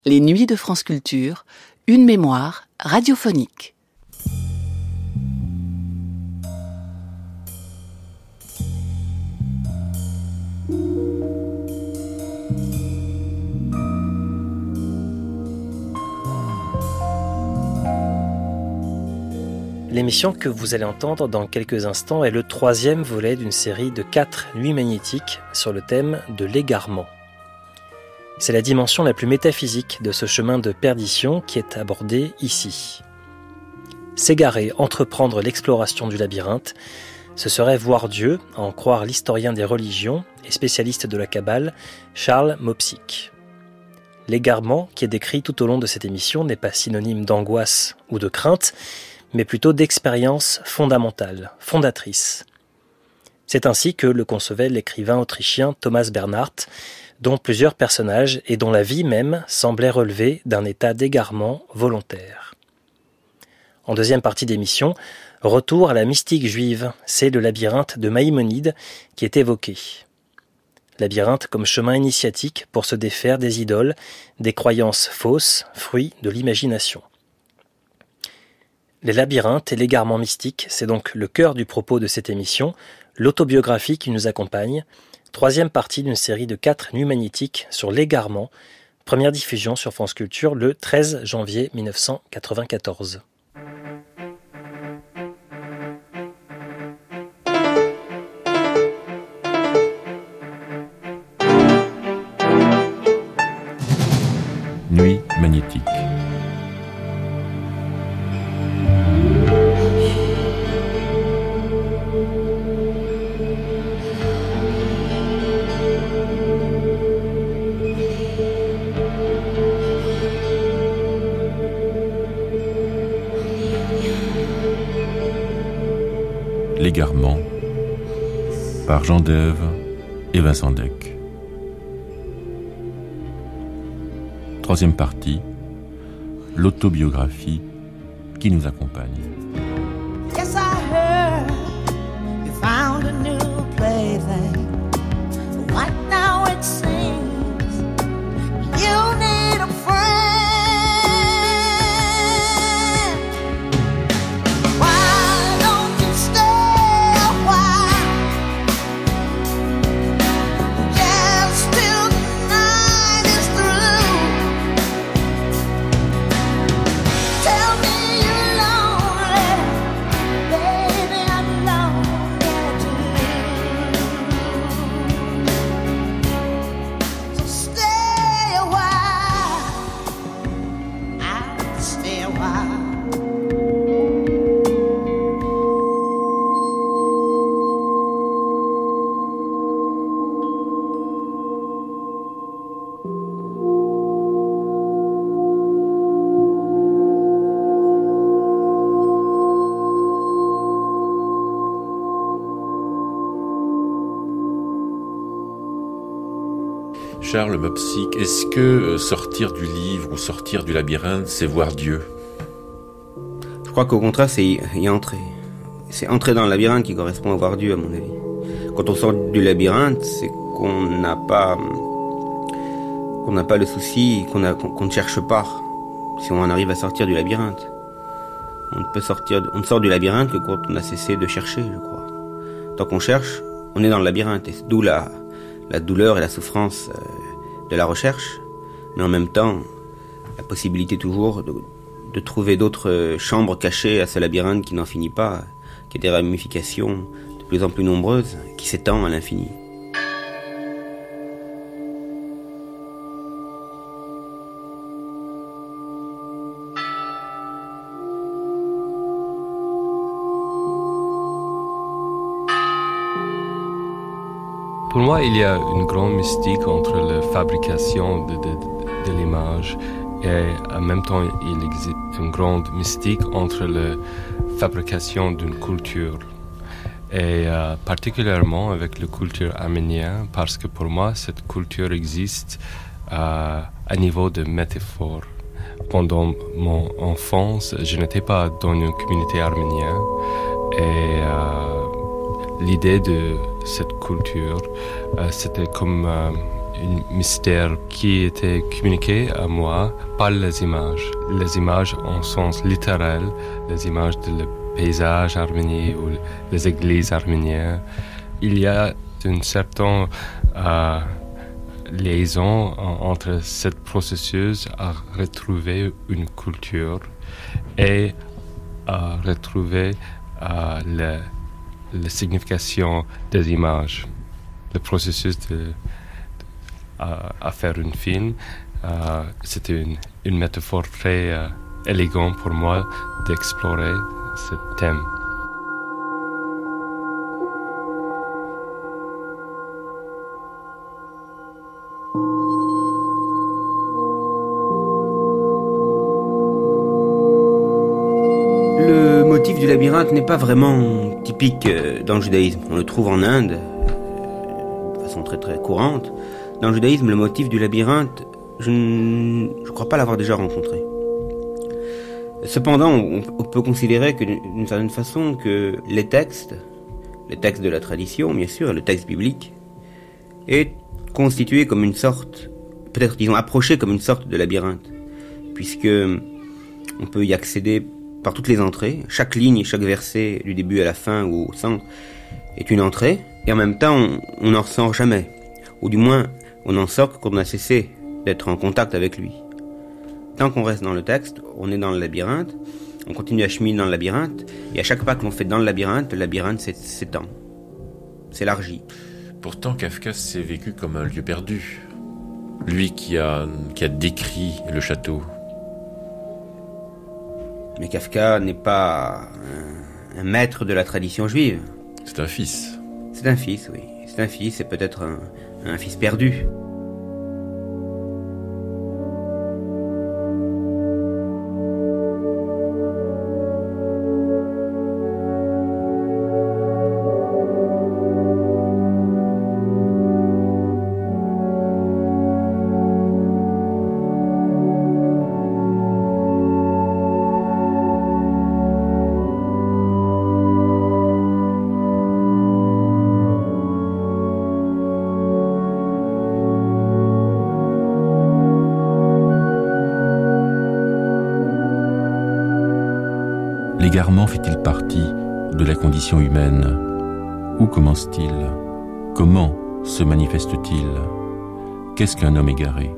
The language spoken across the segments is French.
Les Nuits de France Culture, une mémoire radiophonique. L'émission que vous allez entendre dans quelques instants est le troisième volet d'une série de 4 nuits magnétiques sur le thème de l'égarement. C'est la dimension la plus métaphysique de ce chemin de perdition qui est abordé ici. S'égarer, entreprendre l'exploration du labyrinthe, ce serait voir Dieu, à en croire l'historien des religions et spécialiste de la Kabbale, Charles Mopsic. L'égarement, qui est décrit tout au long de cette émission, n'est pas synonyme d'angoisse ou de crainte, mais plutôt d'expérience fondamentale, fondatrice. C'est ainsi que le concevait l'écrivain autrichien Thomas Bernhardt, dont plusieurs personnages et dont la vie même semblait relever d'un état d'égarement volontaire. En deuxième partie d'émission, retour à la mystique juive, c'est le labyrinthe de Maïmonide qui est évoqué. Labyrinthe comme chemin initiatique pour se défaire des idoles, des croyances fausses, fruits de l'imagination. Les labyrinthes et l'égarement mystique, c'est donc le cœur du propos de cette émission, l'autobiographie qui nous accompagne, troisième partie d'une série de 4 nuits magnétiques sur l'égarement, première diffusion sur France Culture le 13 janvier 1994. Nuit magnétique. L'égarement par Jean Dève et Vincent Deck. Troisième partie, l'autobiographie qui nous accompagne. Yes, I heard you found a new plaything. Right now it seems you need a friend. Why don't you stay a while? Just till the night is through. Tell me you're lonely, baby, I'm lonely too. So stay a while, I'll stay a while. Charles Mopsic, est-ce que sortir du livre ou sortir du labyrinthe, c'est voir Dieu ? Je crois qu'au contraire, c'est y entrer. C'est entrer dans le labyrinthe qui correspond à voir Dieu, à mon avis. Quand on sort du labyrinthe, c'est qu'on n'a pas le souci, qu'on ne cherche pas. Si on en arrive à sortir du labyrinthe, on ne sort du labyrinthe que quand on a cessé de chercher, je crois. Tant qu'on cherche, on est dans le labyrinthe, et d'où la douleur et la souffrance de la recherche, mais en même temps, la possibilité toujours de trouver d'autres chambres cachées à ce labyrinthe qui n'en finit pas, qui a des ramifications de plus en plus nombreuses, qui s'étend à l'infini. Pour moi, il y a une grande mystique entre la fabrication de l'image et en même temps, il existe une grande mystique entre la fabrication d'une culture. Et particulièrement avec la culture arménienne, parce que pour moi, cette culture existe à niveau de métaphore. Pendant mon enfance, je n'étais pas dans une communauté arménienne et l'idée de cette culture, c'était comme un mystère qui était communiqué à moi par les images en sens littéral, les images de paysage arménien ou les églises arméniennes. Il y a une certaine liaison entre ce processus à retrouver une culture et à retrouver la signification des images. Le processus à faire un film, c'était une métaphore très élégante pour moi d'explorer ce thème. Le motif du labyrinthe n'est pas vraiment typique dans le judaïsme. On le trouve en Inde, de façon très très courante. Dans le judaïsme, le motif du labyrinthe, je ne crois pas l'avoir déjà rencontré. Cependant, on peut considérer que d'une certaine façon que les textes de la tradition, bien sûr, et le texte biblique, est constitué comme une sorte, peut-être disons approché comme une sorte de labyrinthe, puisque on peut y accéder par toutes les entrées. Chaque ligne et chaque verset, du début à la fin ou au centre, est une entrée, et en même temps, on n'en ressort jamais. Ou du moins, on n'en sort que quand on a cessé d'être en contact avec lui. Tant qu'on reste dans le texte, on est dans le labyrinthe, on continue à cheminer dans le labyrinthe, et à chaque pas que l'on fait dans le labyrinthe s'étend, s'élargit. Pourtant, Kafka s'est vécu comme un lieu perdu. Lui qui a décrit le château. Mais Kafka n'est pas un maître de la tradition juive. C'est un fils. C'est un fils, oui. C'est un fils, c'est peut-être un fils perdu. L'égarement fait-il partie de la condition humaine? Où commence-t-il? Comment se manifeste-t-il? Qu'est-ce qu'un homme égaré?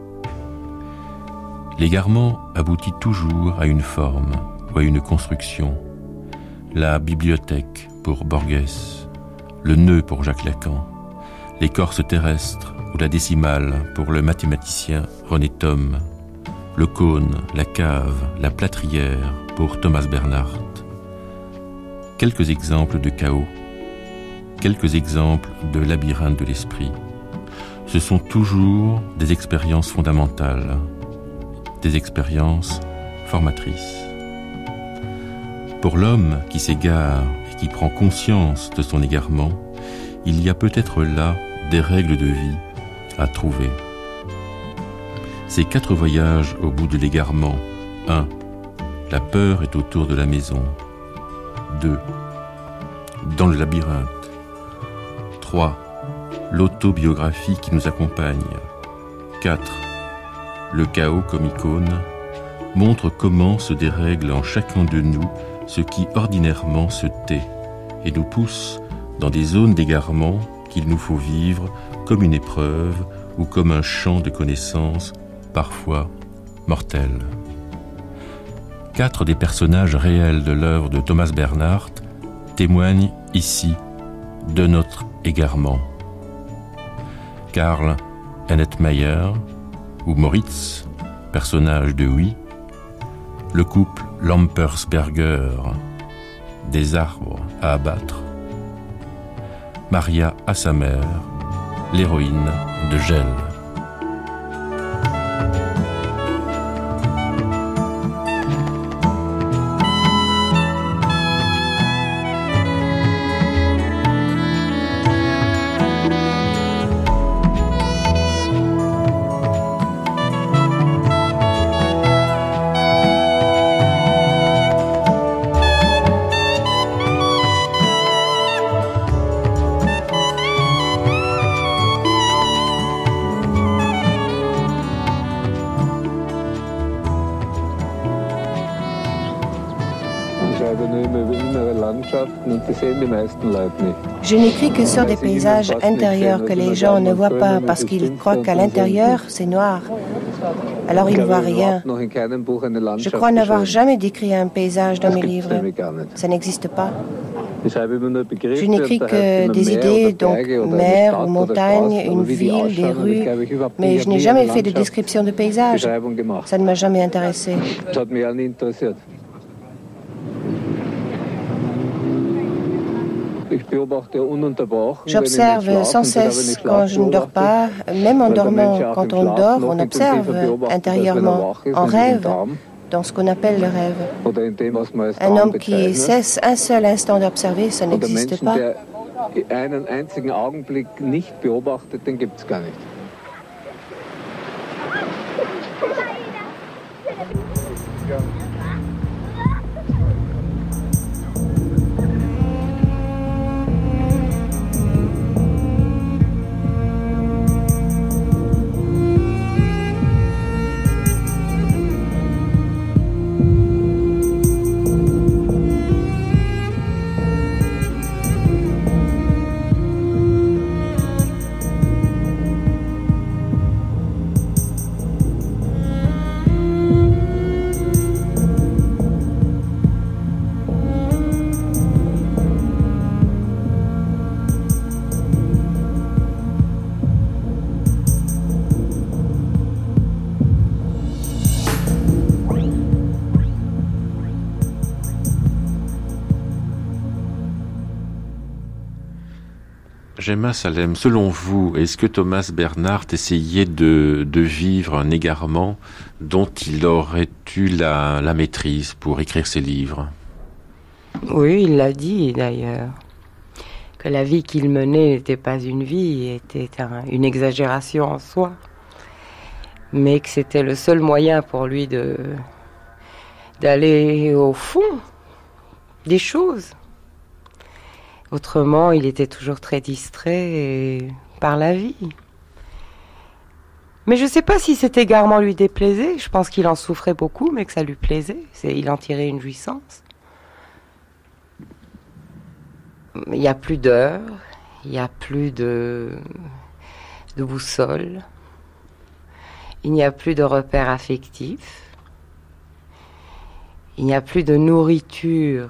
L'égarement aboutit toujours à une forme ou à une construction. La bibliothèque pour Borges, le nœud pour Jacques Lacan, l'écorce terrestre ou la décimale pour le mathématicien René Thom, le cône, la cave, la plâtrière pour Thomas Bernhardt. Quelques exemples de chaos, quelques exemples de labyrinthe de l'esprit. Ce sont toujours des expériences fondamentales, des expériences formatrices. Pour l'homme qui s'égare et qui prend conscience de son égarement, il y a peut-être là des règles de vie à trouver. Ces 4 voyages au bout de l'égarement. 1. La peur est autour de la maison. 2. Dans le labyrinthe. 3. L'autobiographie qui nous accompagne. 4. Le chaos comme icône montre comment se dérègle en chacun de nous ce qui ordinairement se tait et nous pousse dans des zones d'égarement qu'il nous faut vivre comme une épreuve ou comme un champ de connaissances parfois mortel. 4 des personnages réels de l'œuvre de Thomas Bernhardt témoignent ici de notre égarement. Karl Ennetmeyer ou Moritz, personnage de Oui, le couple Lampersberger, des arbres à abattre, Maria à sa mère, l'héroïne de Gel. Je n'écris que sur des paysages intérieurs que les gens ne voient pas parce qu'ils croient qu'à l'intérieur, c'est noir. Alors ils ne voient rien. Je crois n'avoir jamais décrit un paysage dans mes livres. Ça n'existe pas. Je n'écris que des idées, donc mer ou montagne, une ville, des rues, mais je n'ai jamais fait de description de paysage. Ça ne m'a jamais intéressé. J'observe sans cesse quand je ne dors pas, même en dormant. Quand on dort, on observe intérieurement, en rêve, dans ce qu'on appelle le rêve. Un homme qui cesse un seul instant d'observer, ça n'existe pas. Gemma Salem, selon vous, est-ce que Thomas Bernhard essayait de vivre un égarement dont il aurait eu la maîtrise pour écrire ses livres? Oui, il l'a dit d'ailleurs, que la vie qu'il menait n'était pas une vie, était une exagération en soi, mais que c'était le seul moyen pour lui d'aller au fond des choses. Autrement, il était toujours très distrait par la vie. Mais je ne sais pas si cet égarement lui déplaisait. Je pense qu'il en souffrait beaucoup, mais que ça lui plaisait. Il en tirait une jouissance. Il n'y a plus d'heures, il n'y a plus de boussole, il n'y a plus de repères affectifs, il n'y a plus de nourriture.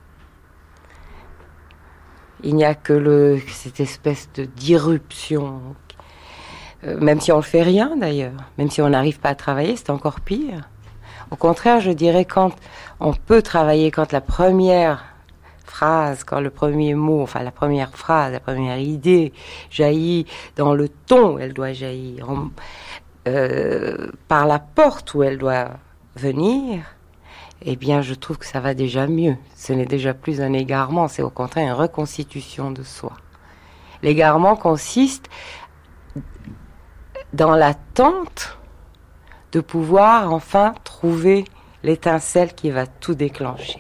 Il n'y a que cette espèce d'irruption, même si on ne fait rien d'ailleurs, même si on n'arrive pas à travailler, c'est encore pire. Au contraire, je dirais quand on peut travailler, quand la première phrase, quand le premier mot, enfin la première phrase, la première idée jaillit dans le ton où elle doit jaillir, par la porte où elle doit venir, eh bien, je trouve que ça va déjà mieux. Ce n'est déjà plus un égarement, c'est au contraire une reconstitution de soi. L'égarement consiste dans l'attente de pouvoir enfin trouver l'étincelle qui va tout déclencher.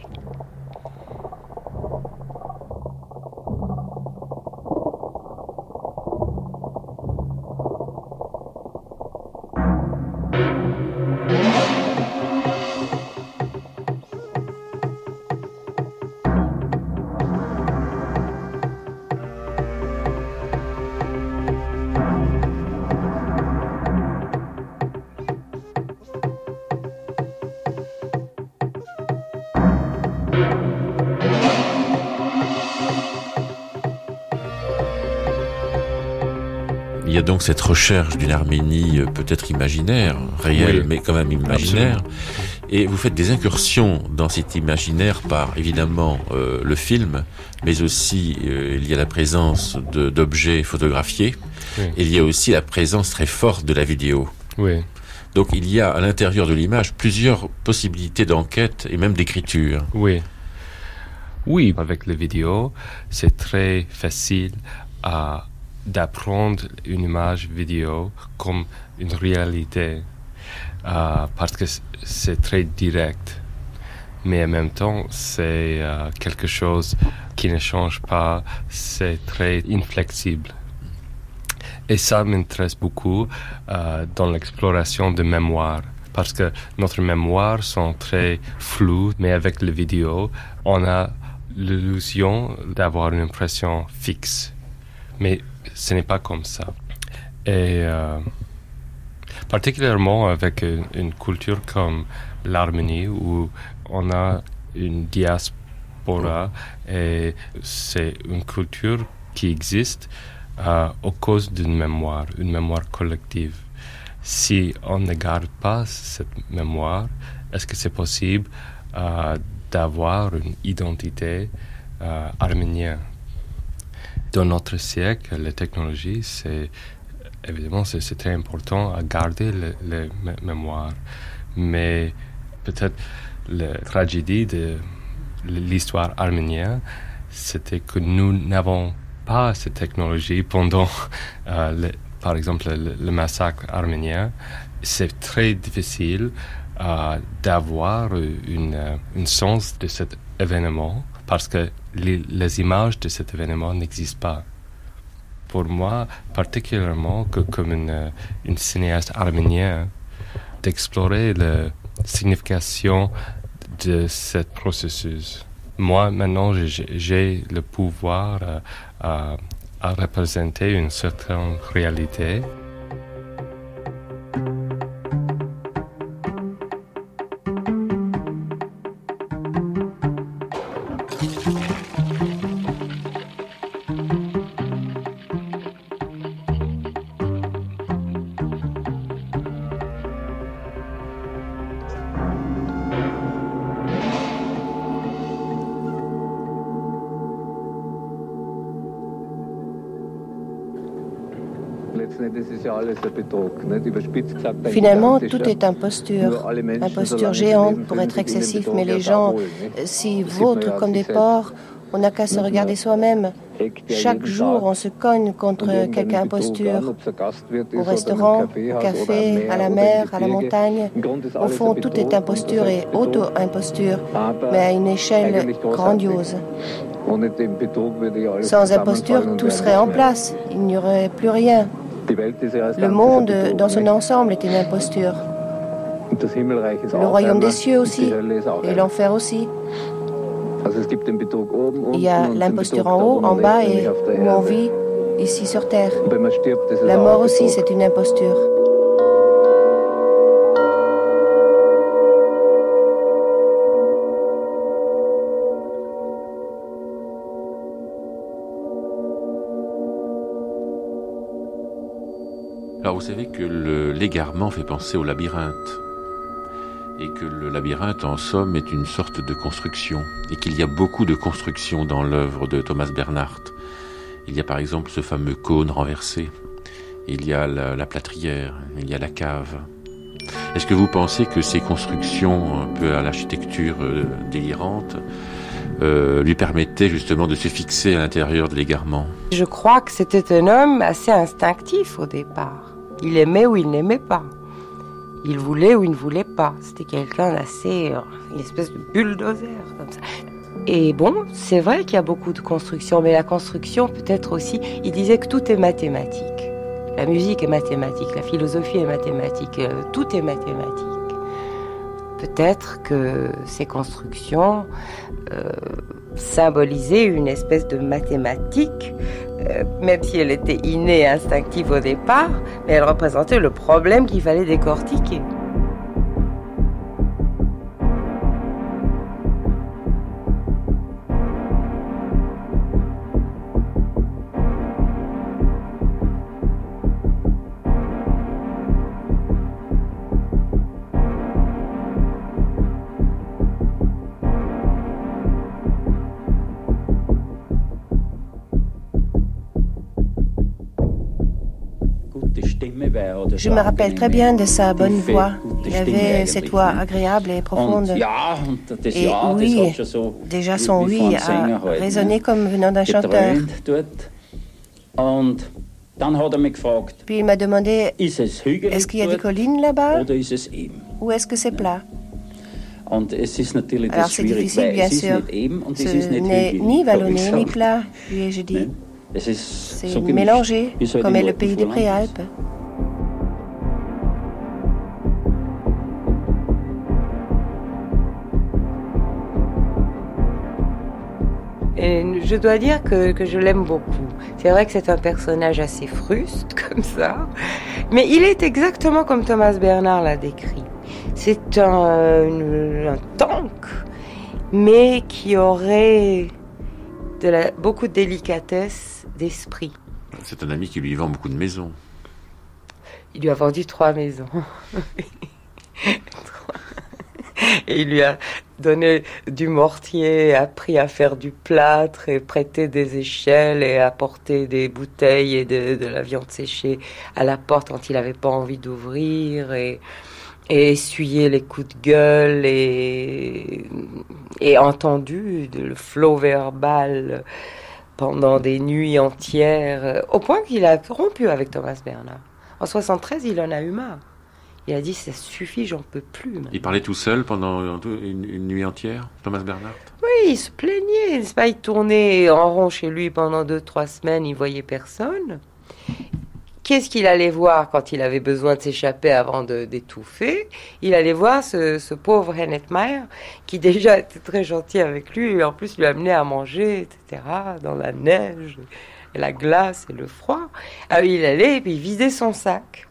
Il y a donc cette recherche d'une Arménie peut-être imaginaire, réelle, oui, mais quand même imaginaire. Absolument. Et vous faites des incursions dans cet imaginaire par, évidemment, le film, mais aussi il y a la présence d'objets photographiés. Oui. Et il y a aussi la présence très forte de la vidéo. Oui. Donc il y a à l'intérieur de l'image plusieurs possibilités d'enquête et même d'écriture. Oui. Oui, avec la vidéo, c'est très facile d'apprendre une image vidéo comme une réalité parce que c'est très direct, mais en même temps c'est quelque chose qui ne change pas, c'est très inflexible. Et ça m'intéresse beaucoup dans l'exploration de mémoire, parce que notre mémoire sont très floues, mais avec la vidéo, on a l'illusion d'avoir une impression fixe. Mais ce n'est pas comme ça. Et particulièrement avec une culture comme l'Arménie, où on a une diaspora, et c'est une culture qui existe à cause d'une mémoire, une mémoire collective. Si on ne garde pas cette mémoire, est-ce que c'est possible d'avoir une identité arménienne? Dans notre siècle, la technologie, évidemment, c'est très important à garder les mémoires. Mais peut-être la tragédie de l'histoire arménienne, c'était que nous n'avons pas cette technologie pendant, par exemple, le massacre arménien. C'est très difficile d'avoir un sens de cet événement parce que les images de cet événement n'existent pas. Pour moi, particulièrement comme une cinéaste arménienne, d'explorer la signification de ce processus. Moi, maintenant, j'ai le pouvoir à représenter une certaine réalité. Finalement, tout est imposture géante pour être excessif, mais les gens s'y vautrent comme des porcs. On n'a qu'à se regarder soi-même. Chaque jour, on se cogne contre quelque imposture. Au restaurant, au café, à la mer, à la montagne. Au fond, tout est imposture et auto-imposture, mais à une échelle grandiose. Sans imposture, tout serait en place. Il n'y aurait plus rien. Le monde dans son ensemble est une imposture. Le royaume des cieux aussi, et l'enfer aussi. Il y a l'imposture en haut, en bas et où on vit, ici sur terre. La mort aussi, c'est une imposture. Alors vous savez que l'égarement fait penser au labyrinthe, et que le labyrinthe en somme est une sorte de construction, et qu'il y a beaucoup de constructions dans l'œuvre de Thomas Bernhardt. Il y a par exemple ce fameux cône renversé, il y a la plâtrière, il y a la cave. Est-ce que vous pensez que ces constructions, un peu à l'architecture délirante, lui permettaient justement de se fixer à l'intérieur de l'égarement? Je crois que c'était un homme assez instinctif au départ. Il aimait ou il n'aimait pas. Il voulait ou il ne voulait pas. C'était quelqu'un d'assez... une espèce de bulldozer, comme ça. Et bon, c'est vrai qu'il y a beaucoup de constructions, mais la construction peut-être aussi... Il disait que tout est mathématique. La musique est mathématique, la philosophie est mathématique, tout est mathématique. Peut-être que ces constructions symbolisaient une espèce de mathématique, même si elle était innée et instinctive au départ, mais elle représentait le problème qu'il fallait décortiquer. Je me rappelle très bien de sa bonne voix. Il avait cette voix agréable et profonde. Et oui, déjà son oui a résonné comme venant d'un chanteur. Puis il m'a demandé, est-ce qu'il y a des collines là-bas ou est-ce que c'est plat? Alors c'est difficile, bien sûr. Ce n'est ni vallonné ni plat, lui ai-je dit. C'est mélangé, comme est le pays des Préalpes. Et je dois dire que je l'aime beaucoup. C'est vrai que c'est un personnage assez fruste, comme ça. Mais il est exactement comme Thomas Bernhard l'a décrit. C'est un tank, mais qui aurait beaucoup de délicatesse d'esprit. C'est un ami qui lui vend beaucoup de maisons. Il lui a vendu 3 maisons. Et il lui a donné du mortier, appris à faire du plâtre et prêté des échelles et apporté des bouteilles et de la viande séchée à la porte quand il n'avait pas envie d'ouvrir et essuyer les coups de gueule et entendu le flot verbal pendant des nuits entières, au point qu'il a rompu avec Thomas Bernhard. En 1973, il en a eu marre. Il a dit, ça suffit, j'en peux plus. Maintenant. Il parlait tout seul pendant une nuit entière, Thomas Bernhard? Oui, il se plaignait. C'est pas, il tournait en rond chez lui pendant 2-3 semaines, il voyait personne. Qu'est-ce qu'il allait voir quand il avait besoin de s'échapper avant d'étouffer? Il allait voir ce pauvre Hennetmeyer, qui déjà était très gentil avec lui, et en plus lui amenait à manger, etc., dans la neige, et la glace et le froid. Alors il allait et puis il vidait son sac.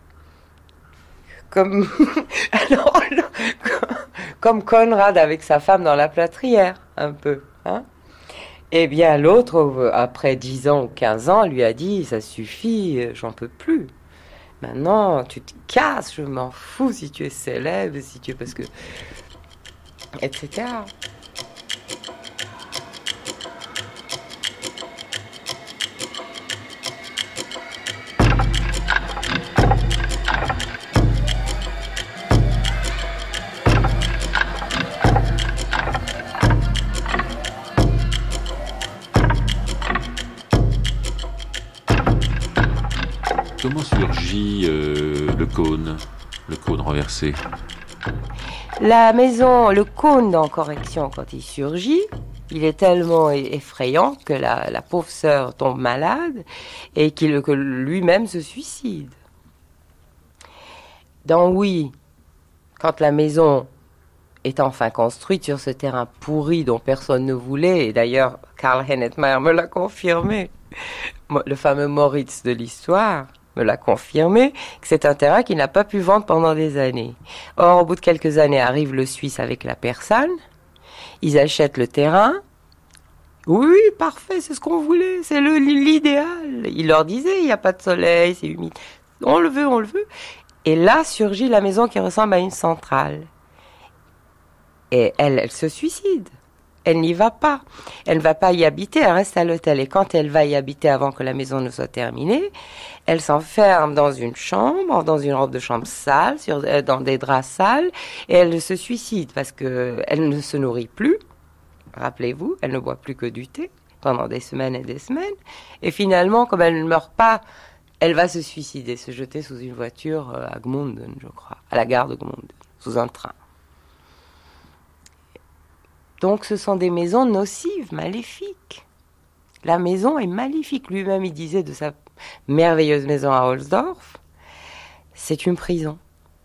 Comme Conrad avec sa femme dans la plâtrière, un peu. Hein? Eh bien, l'autre, après 10 ans ou 15 ans, lui a dit, ça suffit, j'en peux plus. Maintenant, tu te casses, je m'en fous si tu es célèbre, si tu es... parce que... etc. Comment surgit le cône renversé? La maison, le cône dans Correction, quand il surgit, il est tellement effrayant que la pauvre sœur tombe malade et que lui-même se suicide. Dans Oui, quand la maison est enfin construite sur ce terrain pourri dont personne ne voulait, et d'ailleurs Karl Hennetmeyer me l'a confirmé, le fameux Moritz de l'histoire me l'a confirmé, que c'est un terrain qu'il n'a pas pu vendre pendant des années. Or, au bout de quelques années, arrive le Suisse avec la Persane, ils achètent le terrain. Oui, parfait, c'est ce qu'on voulait, c'est l'idéal. Il leur disait, il n'y a pas de soleil, c'est humide. On le veut. Et là surgit la maison qui ressemble à une centrale. Et elle se suicide. Elle n'y va pas. Elle ne va pas y habiter, elle reste à l'hôtel. Et quand elle va y habiter avant que la maison ne soit terminée, elle s'enferme dans une chambre, dans une robe de chambre sale, dans des draps sales, et elle se suicide parce qu'elle ne se nourrit plus. Rappelez-vous, elle ne boit plus que du thé pendant des semaines et des semaines. Et finalement, comme elle ne meurt pas, elle va se suicider, se jeter sous une voiture à Gmunden, je crois, à la gare de Gmunden, sous un train. Donc ce sont des maisons nocives, maléfiques. La maison est maléfique. Lui-même, il disait de sa merveilleuse maison à Holzdorf, c'est une prison.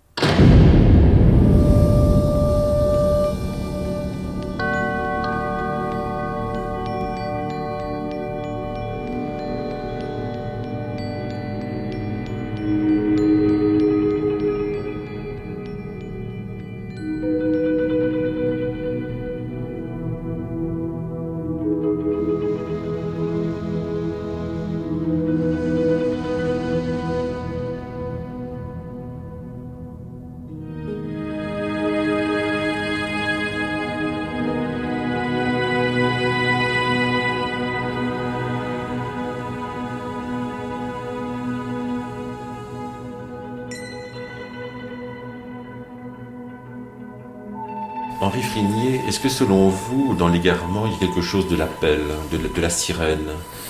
Henri Frignier, est-ce que selon vous, dans l'égarement, il y a quelque chose de l'appel, de la sirène?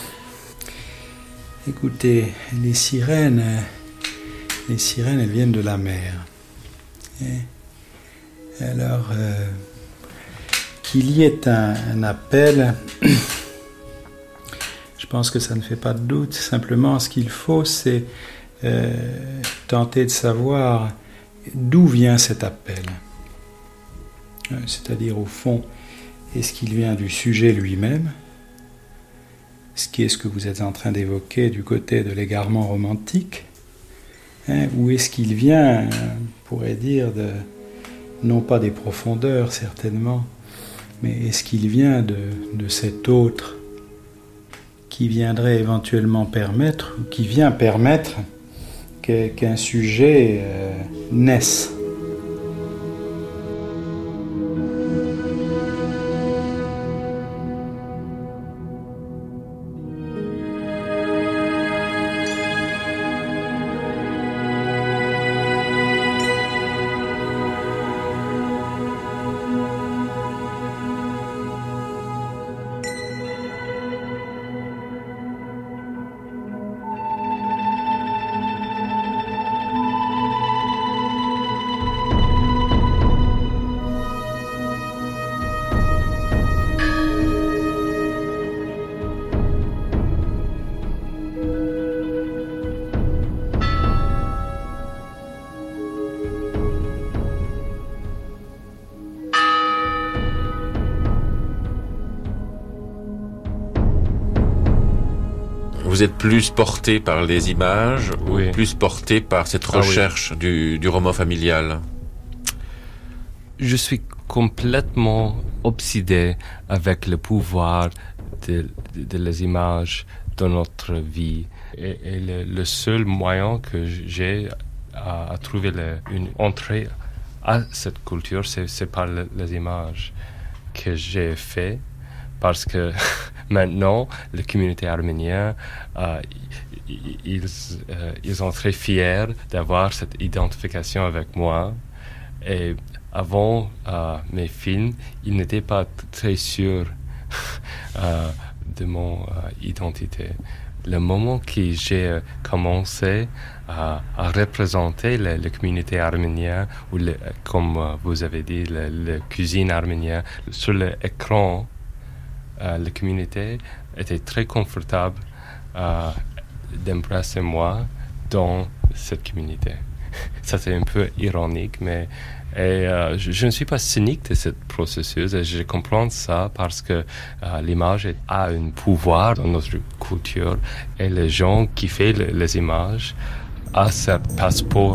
Écoutez, les sirènes, elles viennent de la mer. Et alors, qu'il y ait un appel, je pense que ça ne fait pas de doute. Simplement, ce qu'il faut, c'est tenter de savoir d'où vient cet appel. C'est-à-dire, au fond, est-ce qu'il vient du sujet lui-même, ce qui est ce que vous êtes en train d'évoquer du côté de l'égarement romantique, ou est-ce qu'il vient, on pourrait dire, non pas des profondeurs certainement, mais est-ce qu'il vient de cet autre qui viendrait éventuellement permettre, ou qui vient permettre qu'un sujet naisse? Vous êtes plus porté par les images, oui, ou plus porté par cette recherche du roman familial? Je suis complètement obsédé avec le pouvoir de les images dans notre vie. Et le seul moyen que j'ai à trouver une entrée à cette culture, c'est par les images que j'ai fait, parce que maintenant, la communauté arménienne, ils sont très fiers d'avoir cette identification avec moi. Et avant mes films, ils n'étaient pas très sûrs de mon identité. Le moment que j'ai commencé à représenter la communauté arménienne, ou comme vous avez dit, la cuisine arménienne, sur l'écran, la communauté était très confortable d'embrasser moi dans cette communauté. Ça, c'est un peu ironique, mais je ne suis pas cynique de ce processus, et je comprends ça parce que l'image a un pouvoir dans notre culture, et les gens qui font les images ont ce passeport.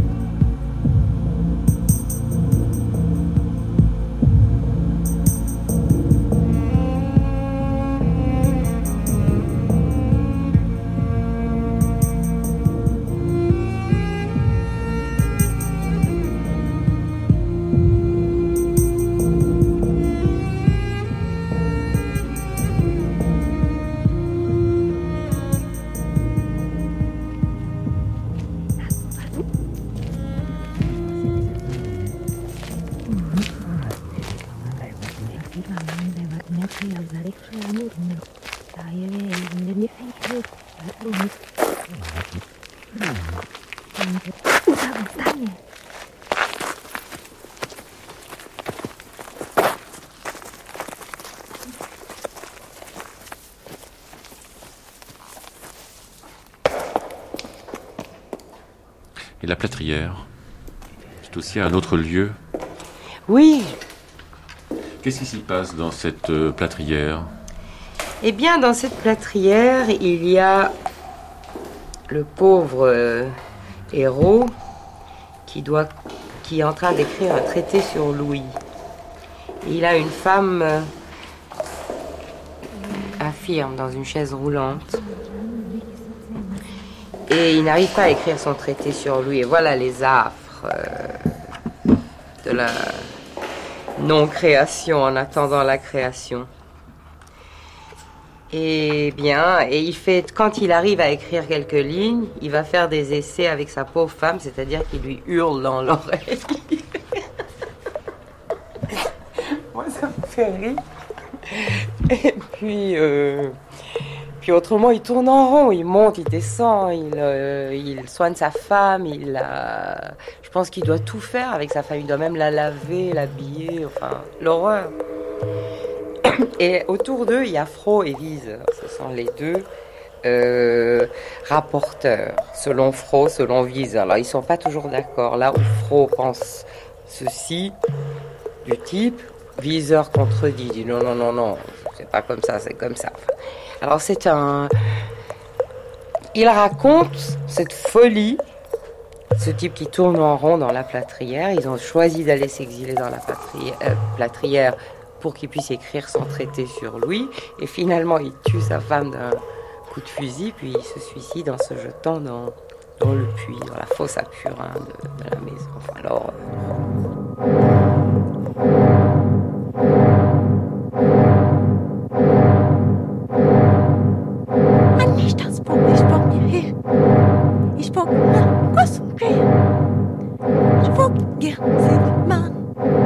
Et la plâtrière, c'est aussi un autre lieu. Oui. Qu'est-ce qui s'y passe dans cette plâtrière? Eh bien, dans cette plâtrière, il y a le pauvre héros qui est en train d'écrire un traité sur Louis. Et il a une femme infirme dans une chaise roulante. Et il n'arrive pas à écrire son traité sur Louis. Et voilà les affres de la non-création en attendant la création. Et bien, quand il arrive à écrire quelques lignes, il va faire des essais avec sa pauvre femme, c'est-à-dire qu'il lui hurle dans l'oreille. Moi, ça me fait rire. Et puis autrement, il tourne en rond, il monte, il descend, il soigne sa femme, je pense qu'il doit tout faire avec sa femme, il doit même la laver, l'habiller, enfin, l'horreur. Et autour d'eux, il y a Fro et Wiese, ce sont les deux rapporteurs, selon Fro, selon Wiese. Alors, ils ne sont pas toujours d'accord. Là où Fro pense ceci, du type, Wiese contredit, dit non, c'est pas comme ça, c'est comme ça. Alors il raconte cette folie, ce type qui tourne en rond dans la plâtrière. Ils ont choisi d'aller s'exiler dans la plâtrière pour qu'il puisse écrire son traité sur Louis. Et finalement, il tue sa femme d'un coup de fusil, puis il se suicide en se jetant dans le puits, dans la fosse à purin de la maison. Enfin, alors... Ich spuck nach Kuss und Krieg. Spuck gern sich Mann.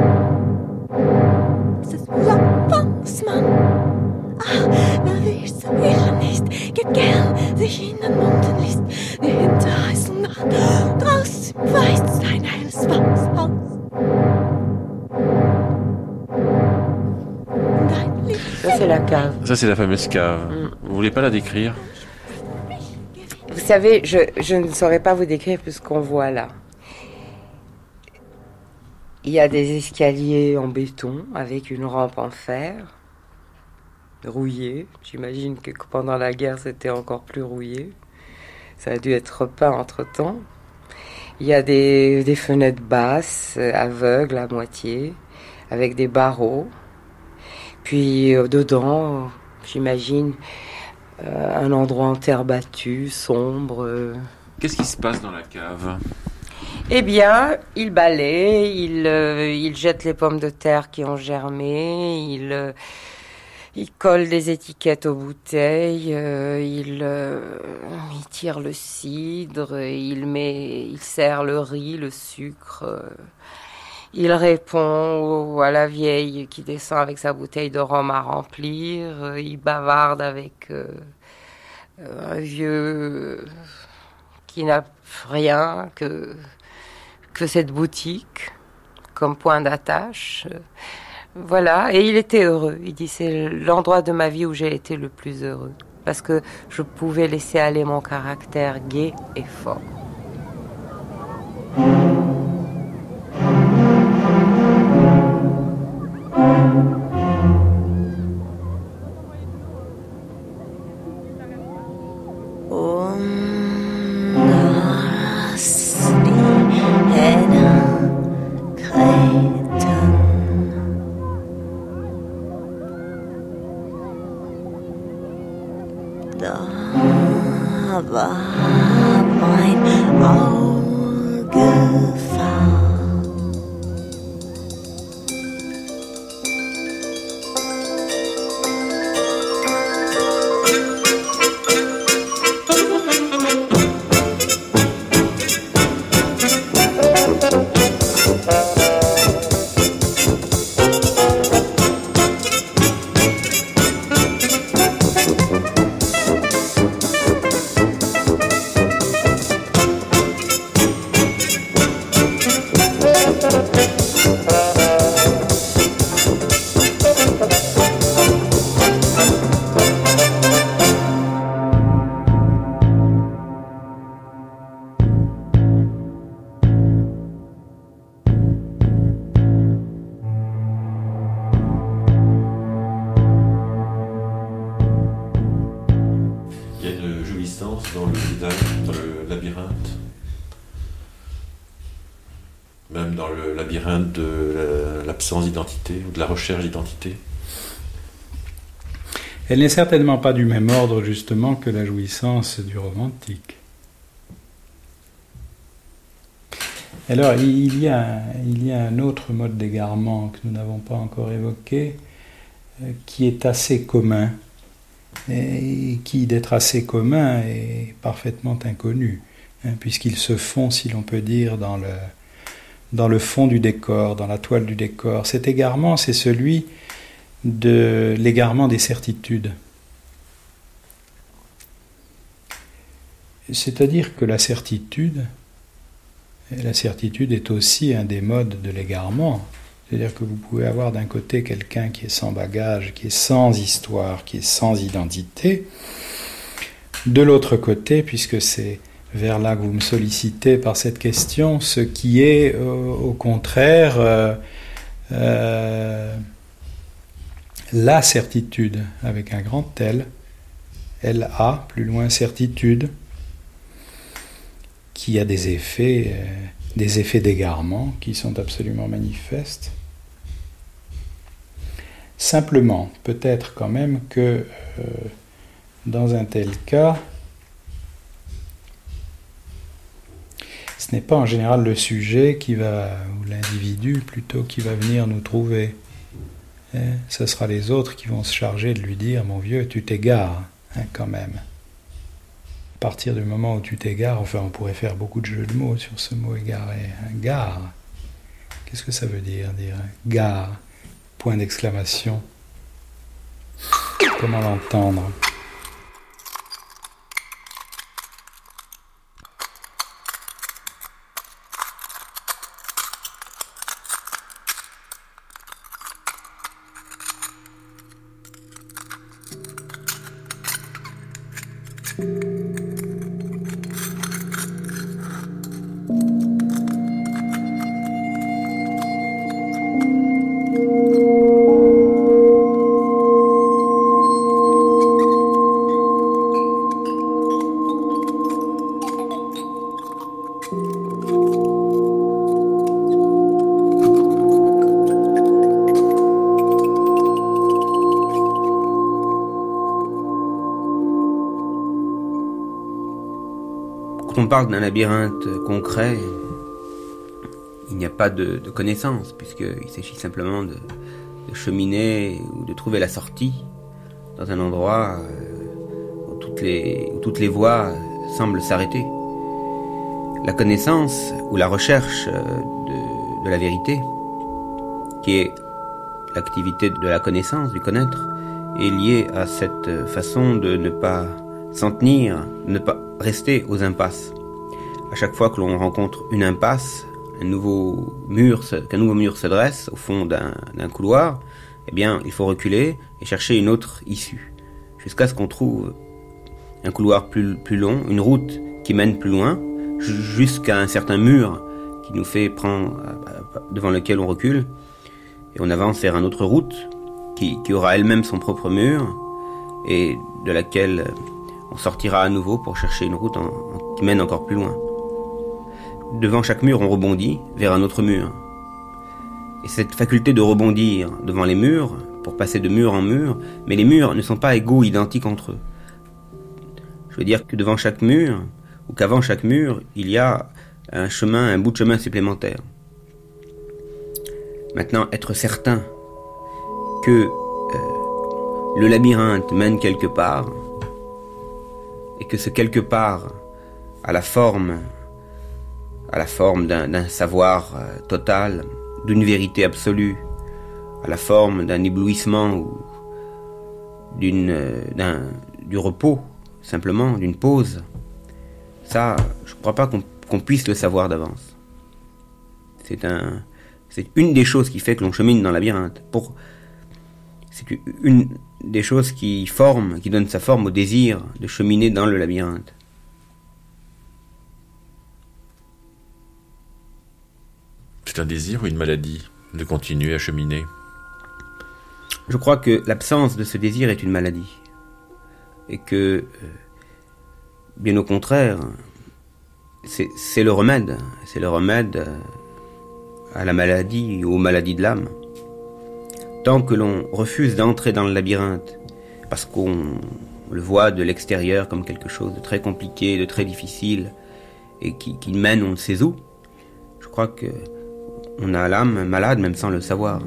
Es ist was Mann. Ach, wer will so will nicht. Gibt gern sich in den Munden liest. Die hinterheißen Nacht. Draußen weiß ein helles Wachshaus. Ça, c'est la cave. Ça, c'est la fameuse cave. Vous voulez pas la décrire? Vous savez, je ne saurais pas vous décrire plus ce qu'on voit là. Il y a des escaliers en béton avec une rampe en fer, rouillée. J'imagine que pendant la guerre, c'était encore plus rouillé. Ça a dû être repeint entre-temps. Il y a des fenêtres basses, aveugles à moitié, avec des barreaux. Puis dedans, j'imagine... un endroit en terre battue, sombre. Qu'est-ce qui se passe dans la cave? Eh bien, il balaie, il jette les pommes de terre qui ont germé, il colle des étiquettes aux bouteilles, il tire le cidre, il sert le riz, le sucre. Il répond à la vieille qui descend avec sa bouteille de rhum à remplir. Il bavarde avec un vieux qui n'a rien que cette boutique comme point d'attache. Voilà, et il était heureux. Il dit, c'est l'endroit de ma vie où j'ai été le plus heureux. Parce que je pouvais laisser aller mon caractère gai et fort. dans le village, dans le labyrinthe, même dans le labyrinthe de l'absence d'identité ou de la recherche d'identité. Elle n'est certainement pas du même ordre, justement, que la jouissance du romantique. Alors, il y a un autre mode d'égarement que nous n'avons pas encore évoqué, qui est assez commun, et qui, d'être assez commun, est parfaitement inconnu, puisqu'ils se font, si l'on peut dire, dans le fond du décor, dans la toile du décor. Cet égarement, c'est celui de l'égarement des certitudes. C'est-à-dire que la certitude est aussi un des modes de l'égarement. C'est-à-dire que vous pouvez avoir d'un côté quelqu'un qui est sans bagage, qui est sans histoire, qui est sans identité. De l'autre côté, puisque c'est vers là que vous me sollicitez par cette question, ce qui est au contraire la certitude avec un grand L, L-A, plus loin, certitude, qui a des effets d'égarement qui sont absolument manifestes. Simplement, peut-être quand même que dans un tel cas, ce n'est pas en général le sujet ou l'individu plutôt qui va venir nous trouver. Ce sera les autres qui vont se charger de lui dire « Mon vieux, tu t'égares quand même ». À partir du moment où tu t'égares, enfin on pourrait faire beaucoup de jeux de mots sur ce mot égaré. Gare, qu'est-ce que ça veut dire gare, point d'exclamation. Comment l'entendre ? Quand on parle d'un labyrinthe concret, il n'y a pas de connaissance, puisqu'il s'agit simplement de cheminer ou de trouver la sortie dans un endroit où toutes les voies semblent s'arrêter. La connaissance ou la recherche de la vérité, qui est l'activité de la connaissance, du connaître, est liée à cette façon de ne pas s'en tenir, de ne pas rester aux impasses. À chaque fois que l'on rencontre une impasse, qu'un nouveau mur se dresse au fond d'un couloir, eh bien, il faut reculer et chercher une autre issue, jusqu'à ce qu'on trouve un couloir plus long, une route qui mène plus loin, jusqu'à un certain mur qui nous fait devant lequel on recule, et on avance vers une autre route qui aura elle-même son propre mur, et de laquelle on sortira à nouveau pour chercher une route qui mène encore plus loin. Devant chaque mur, on rebondit vers un autre mur. Et cette faculté de rebondir devant les murs, pour passer de mur en mur, mais les murs ne sont pas égaux, identiques entre eux. Je veux dire que devant chaque mur, ou qu'avant chaque mur, il y a un bout de chemin supplémentaire. Maintenant, être certain que le labyrinthe mène quelque part, et que ce quelque part a la forme d'un savoir total, d'une vérité absolue, à la forme d'un éblouissement ou du repos, simplement, d'une pause. Ça, je ne crois pas qu'on puisse le savoir d'avance. C'est une des choses qui fait que l'on chemine dans le labyrinthe. C'est une des choses qui donne sa forme au désir de cheminer dans le labyrinthe. C'est un désir ou une maladie de continuer à cheminer ? Je crois que l'absence de ce désir est une maladie. Et que, bien au contraire, c'est le remède. C'est le remède à la maladie ou aux maladies de l'âme. Tant que l'on refuse d'entrer dans le labyrinthe, parce qu'on le voit de l'extérieur comme quelque chose de très compliqué, de très difficile, et qui mène on ne sait où, je crois que on a l'âme malade même sans le savoir.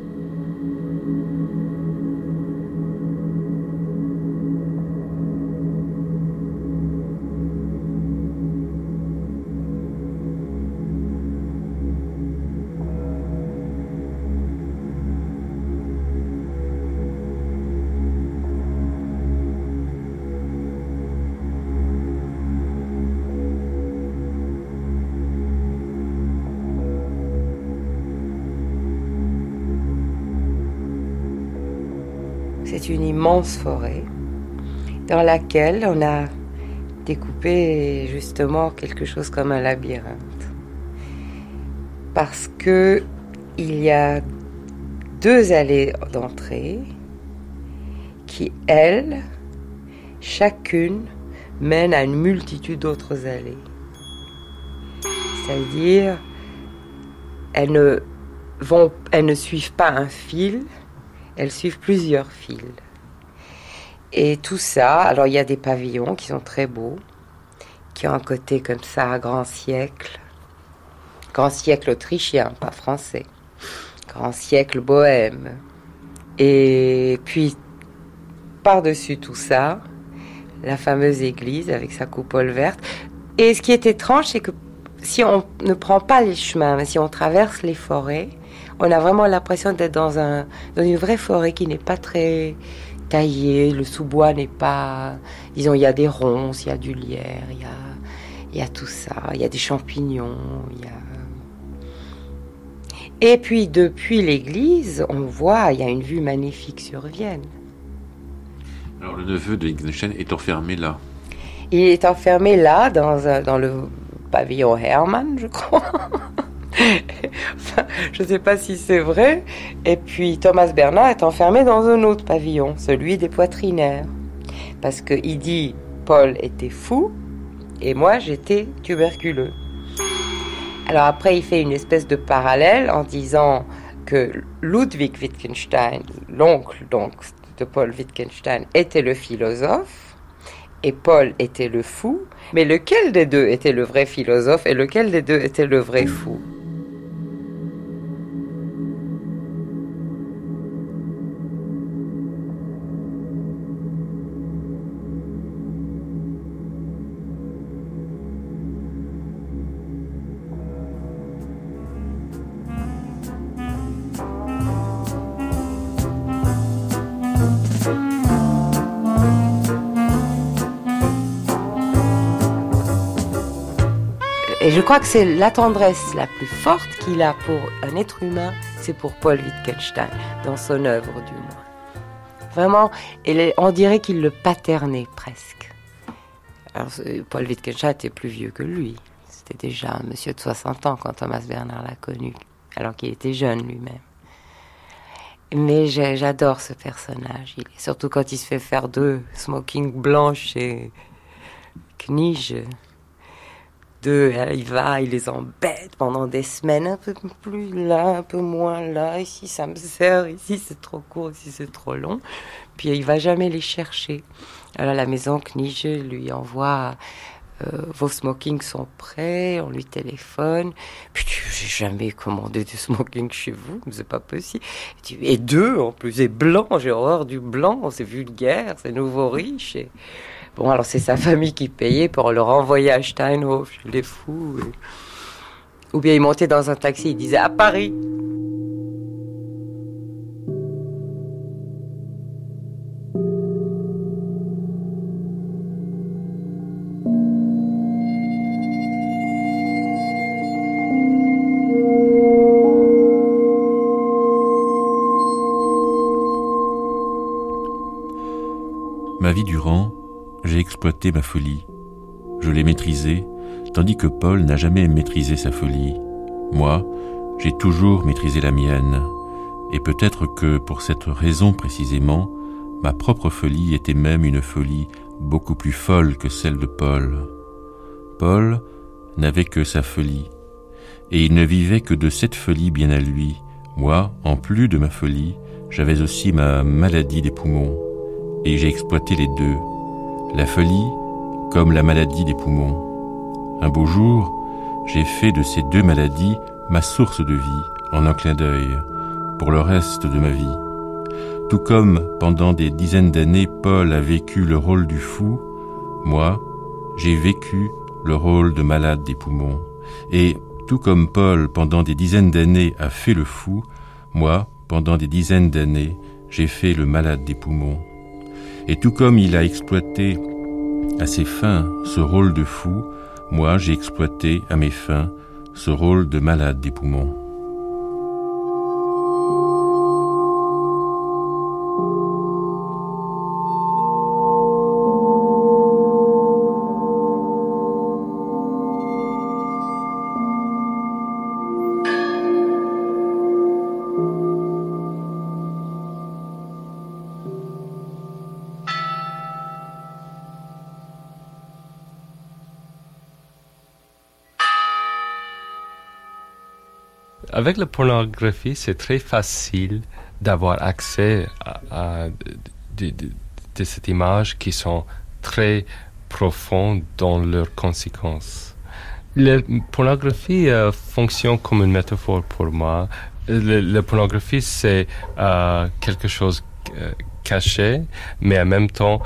C'est une immense forêt dans laquelle on a découpé justement quelque chose comme un labyrinthe. Parce que il y a 2 allées d'entrée qui, elles, chacune mène à une multitude d'autres allées. C'est-à-dire, elles ne suivent pas un fil, elles suivent plusieurs fils. Et tout ça, alors il y a des pavillons qui sont très beaux, qui ont un côté comme ça, grand siècle autrichien, pas français, grand siècle bohème. Et puis, par-dessus tout ça, la fameuse église avec sa coupole verte. Et ce qui est étrange, c'est que si on ne prend pas les chemins, mais si on traverse les forêts, on a vraiment l'impression d'être dans une vraie forêt qui n'est pas très taillée. Le sous-bois n'est pas... Disons, il y a des ronces, il y a du lierre, il y a tout ça, il y a des champignons, Et puis, depuis l'église, on voit, il y a une vue magnifique sur Vienne. Alors, le neveu de Wittgenstein est enfermé là. Il est enfermé là, dans le pavillon Hermann, je crois. Enfin, je ne sais pas si c'est vrai. Et puis, Thomas Bernhard est enfermé dans un autre pavillon, celui des poitrinaires. Parce qu'il dit, Paul était fou, et moi, j'étais tuberculeux. Alors après, il fait une espèce de parallèle en disant que Ludwig Wittgenstein, l'oncle donc de Paul Wittgenstein, était le philosophe et Paul était le fou. Mais lequel des deux était le vrai philosophe et lequel des deux était le vrai fou ? Et je crois que c'est la tendresse la plus forte qu'il a pour un être humain, c'est pour Paul Wittgenstein, dans son œuvre du moins. Vraiment, on dirait qu'il le paternait presque. Alors, Paul Wittgenstein était plus vieux que lui. C'était déjà un monsieur de 60 ans quand Thomas Bernhard l'a connu, alors qu'il était jeune lui-même. Mais j'adore ce personnage, surtout quand il se fait faire 2 smoking blancs chez Knige. Il les embête pendant des semaines, un peu plus là, un peu moins là, ici ça me sert, ici c'est trop court, ici c'est trop long, puis il va jamais les chercher. Alors la maison Knige lui envoie vos smokings sont prêts, on lui téléphone, puis j'ai jamais commandé du smoking chez vous, c'est pas possible, et 2 en plus, et blanc, j'ai horreur du blanc, c'est vulgaire, c'est nouveau riche, et... Bon, alors c'est sa famille qui payait pour le renvoyer à Steinhof, chez les fous. Ou bien il montait dans un taxi, il disait « à Paris ». Ma vie durant, j'ai exploité ma folie. Je l'ai maîtrisée, tandis que Paul n'a jamais maîtrisé sa folie. Moi, j'ai toujours maîtrisé la mienne. Et peut-être que, pour cette raison précisément, ma propre folie était même une folie beaucoup plus folle que celle de Paul. Paul n'avait que sa folie, et il ne vivait que de cette folie bien à lui. Moi, en plus de ma folie, j'avais aussi ma maladie des poumons, et j'ai exploité les 2. La folie comme la maladie des poumons. Un beau jour, j'ai fait de ces 2 maladies ma source de vie en un clin d'œil pour le reste de ma vie. Tout comme pendant des dizaines d'années Paul a vécu le rôle du fou, moi, j'ai vécu le rôle de malade des poumons. Et tout comme Paul pendant des dizaines d'années a fait le fou, moi, pendant des dizaines d'années, j'ai fait le malade des poumons. Et tout comme il a exploité à ses fins ce rôle de fou, moi j'ai exploité à mes fins ce rôle de malade des poumons. Avec la pornographie, c'est très facile d'avoir accès à de cette image qui sont très profondes dans leurs conséquences. La pornographie fonctionne comme une métaphore pour moi. La pornographie, c'est quelque chose caché, mais en même temps,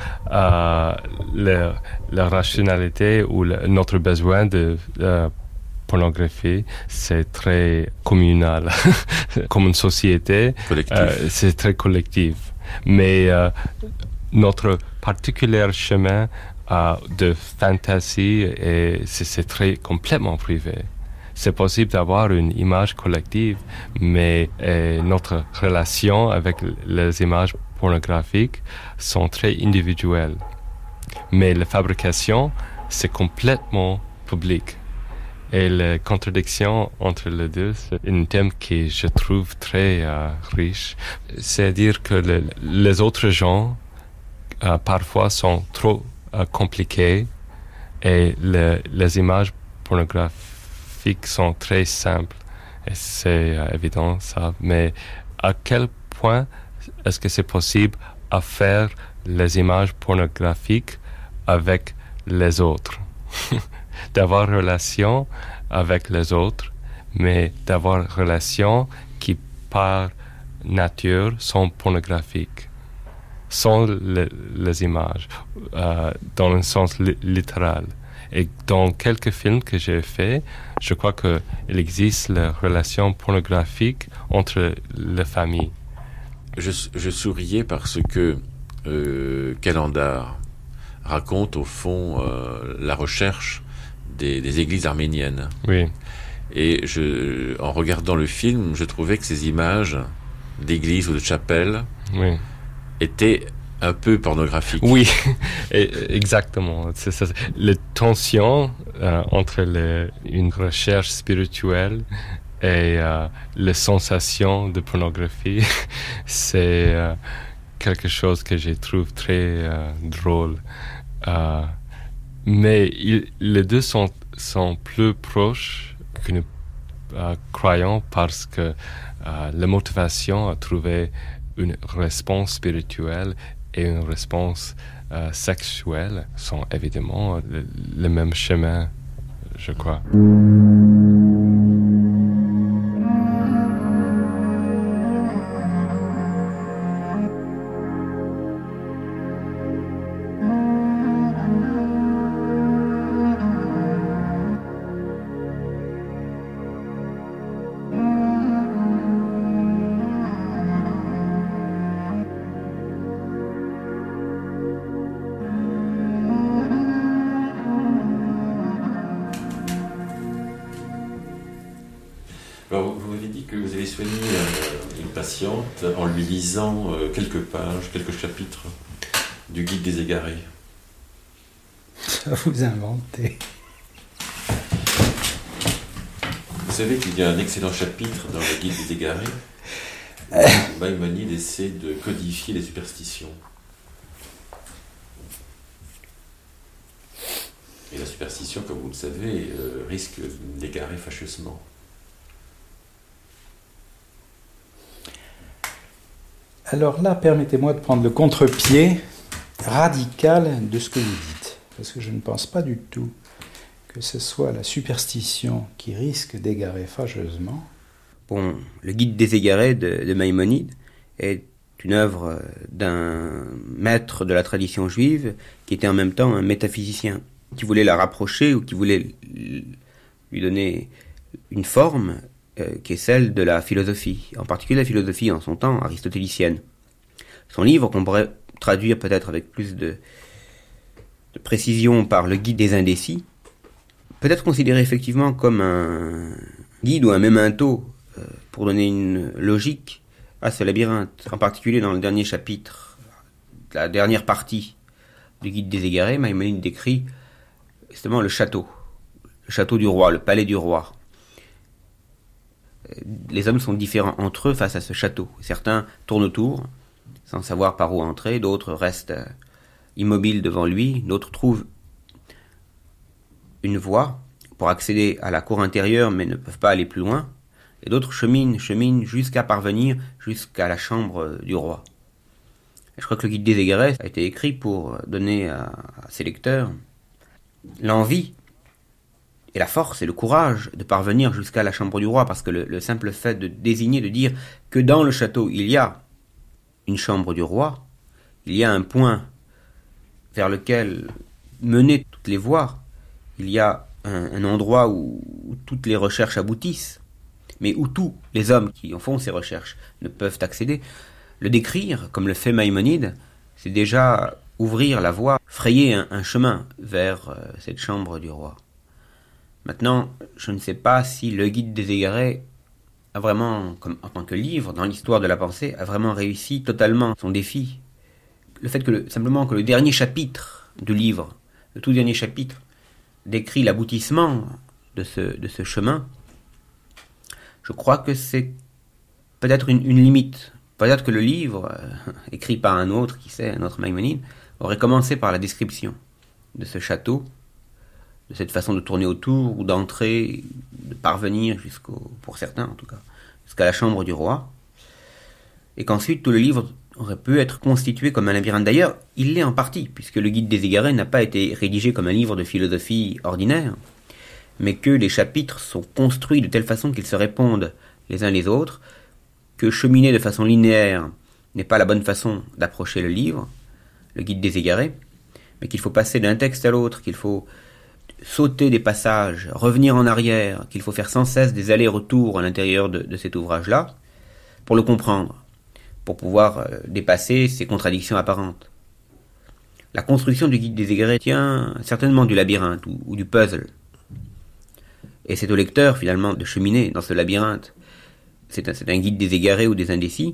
la rationalité ou notre besoin de pornographie, c'est très communal. Comme une société, c'est très collectif. Mais notre particulier chemin de fantasy, c'est très complètement privé. C'est possible d'avoir une image collective, mais notre relation avec les images pornographiques sont très individuelles. Mais la fabrication, c'est complètement public. Et la contradiction entre les deux, c'est un thème que je trouve très riche. C'est-à-dire que les autres gens, parfois, sont trop compliqués et les images pornographiques sont très simples. Et c'est évident, ça. Mais à quel point est-ce que c'est possible à faire les images pornographiques avec les autres? D'avoir relation avec les autres, mais d'avoir relation qui, par nature, sont pornographiques, sont les images, dans un sens littéral. Et dans quelques films que j'ai faits, je crois qu'il existe la relation pornographique entre les familles. Je souriais parce que Calendar raconte au fond la recherche des églises arméniennes. Oui. Et en regardant le film, je trouvais que ces images d'églises ou de chapelles étaient un peu pornographiques. Oui, exactement. C'est ça. La tension entre une recherche spirituelle et les sensations de pornographie, c'est quelque chose que je trouve très drôle. Mais les deux sont plus proches que nous croyons parce que la motivation à trouver une réponse spirituelle et une réponse sexuelle sont évidemment le même chemin, je crois. Alors, vous m'avez dit que vous avez soigné une patiente en lui lisant quelques pages, quelques chapitres du Guide des égarés. Ça vous inventez. Vous savez qu'il y a un excellent chapitre dans le Guide des égarés où Maïmonide essaie de codifier les superstitions. Et la superstition, comme vous le savez, risque d'égarer fâcheusement. Alors là, permettez-moi de prendre le contre-pied radical de ce que vous dites, parce que je ne pense pas du tout que ce soit la superstition qui risque d'égarer fâcheusement. Bon, le Guide des égarés de Maïmonide est une œuvre d'un maître de la tradition juive qui était en même temps un métaphysicien, qui voulait la rapprocher ou qui voulait lui donner une forme qui est celle de la philosophie, en particulier la philosophie en son temps aristotélicienne. Son livre, qu'on pourrait traduire peut-être avec plus de précision par le Guide des indécis, peut être considéré effectivement comme un guide ou un memento pour donner une logique à ce labyrinthe. En particulier dans le dernier chapitre, la dernière partie du Guide des égarés, Maïmonide décrit justement le château du roi, le palais du roi. Les hommes sont différents entre eux face à ce château. Certains tournent autour, sans savoir par où entrer, d'autres restent immobiles devant lui, d'autres trouvent une voie pour accéder à la cour intérieure mais ne peuvent pas aller plus loin. et d'autres cheminent jusqu'à parvenir jusqu'à la chambre du roi. Et je crois que le Guide des égarés a été écrit pour donner à ses lecteurs l'envie et la force et le courage de parvenir jusqu'à la chambre du roi, parce que le simple fait de désigner, de dire que dans le château il y a une chambre du roi, il y a un point vers lequel mener toutes les voies, il y a un endroit où toutes les recherches aboutissent, mais où tous les hommes qui en font ces recherches ne peuvent accéder. Le décrire, comme le fait Maïmonide, c'est déjà ouvrir la voie, frayer un chemin vers cette chambre du roi. Maintenant, je ne sais pas si le Guide des égarés a vraiment, comme en tant que livre, dans l'histoire de la pensée, a vraiment réussi totalement son défi. Le fait que simplement que le dernier chapitre du livre, le tout dernier chapitre, décrit l'aboutissement de ce chemin, je crois que c'est peut-être une limite. Peut-être que le livre, écrit par un autre, qui sait, un autre Maïmonide, aurait commencé par la description de ce château, de cette façon de tourner autour, ou d'entrer, de parvenir pour certains en tout cas, jusqu'à la chambre du roi, et qu'ensuite tout le livre aurait pu être constitué comme un labyrinthe. D'ailleurs, il l'est en partie, puisque le Guide des égarés n'a pas été rédigé comme un livre de philosophie ordinaire, mais que les chapitres sont construits de telle façon qu'ils se répondent les uns les autres, que cheminer de façon linéaire n'est pas la bonne façon d'approcher le livre, le Guide des égarés, mais qu'il faut passer d'un texte à l'autre, qu'il faut sauter des passages, revenir en arrière, qu'il faut faire sans cesse des allers-retours à l'intérieur de cet ouvrage-là, pour le comprendre, pour pouvoir dépasser ces contradictions apparentes. La construction du Guide des égarés tient certainement du labyrinthe ou du puzzle. Et c'est au lecteur, finalement, de cheminer dans ce labyrinthe. C'est un guide des égarés ou des indécis,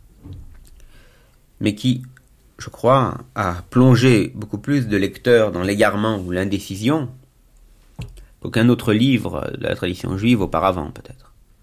mais qui, je crois, a plongé beaucoup plus de lecteurs dans l'égarement ou l'indécision qu'aucun autre livre de la tradition juive auparavant, peut-être.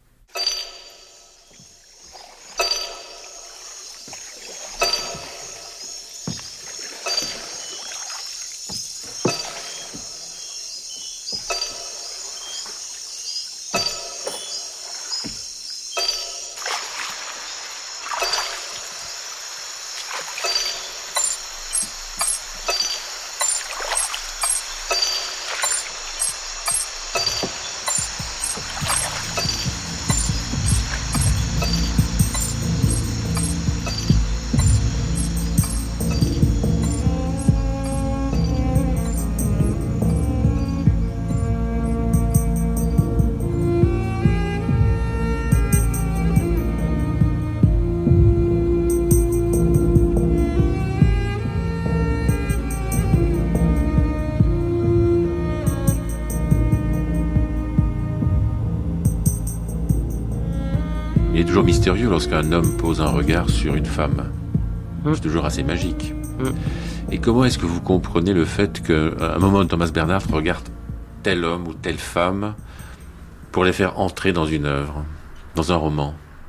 Il est toujours mystérieux lorsqu'un homme pose un regard sur une femme. C'est toujours assez magique. Et comment est-ce que vous comprenez le fait qu'à un moment, Thomas Bernhard regarde tel homme ou telle femme pour les faire entrer dans une œuvre, dans un roman?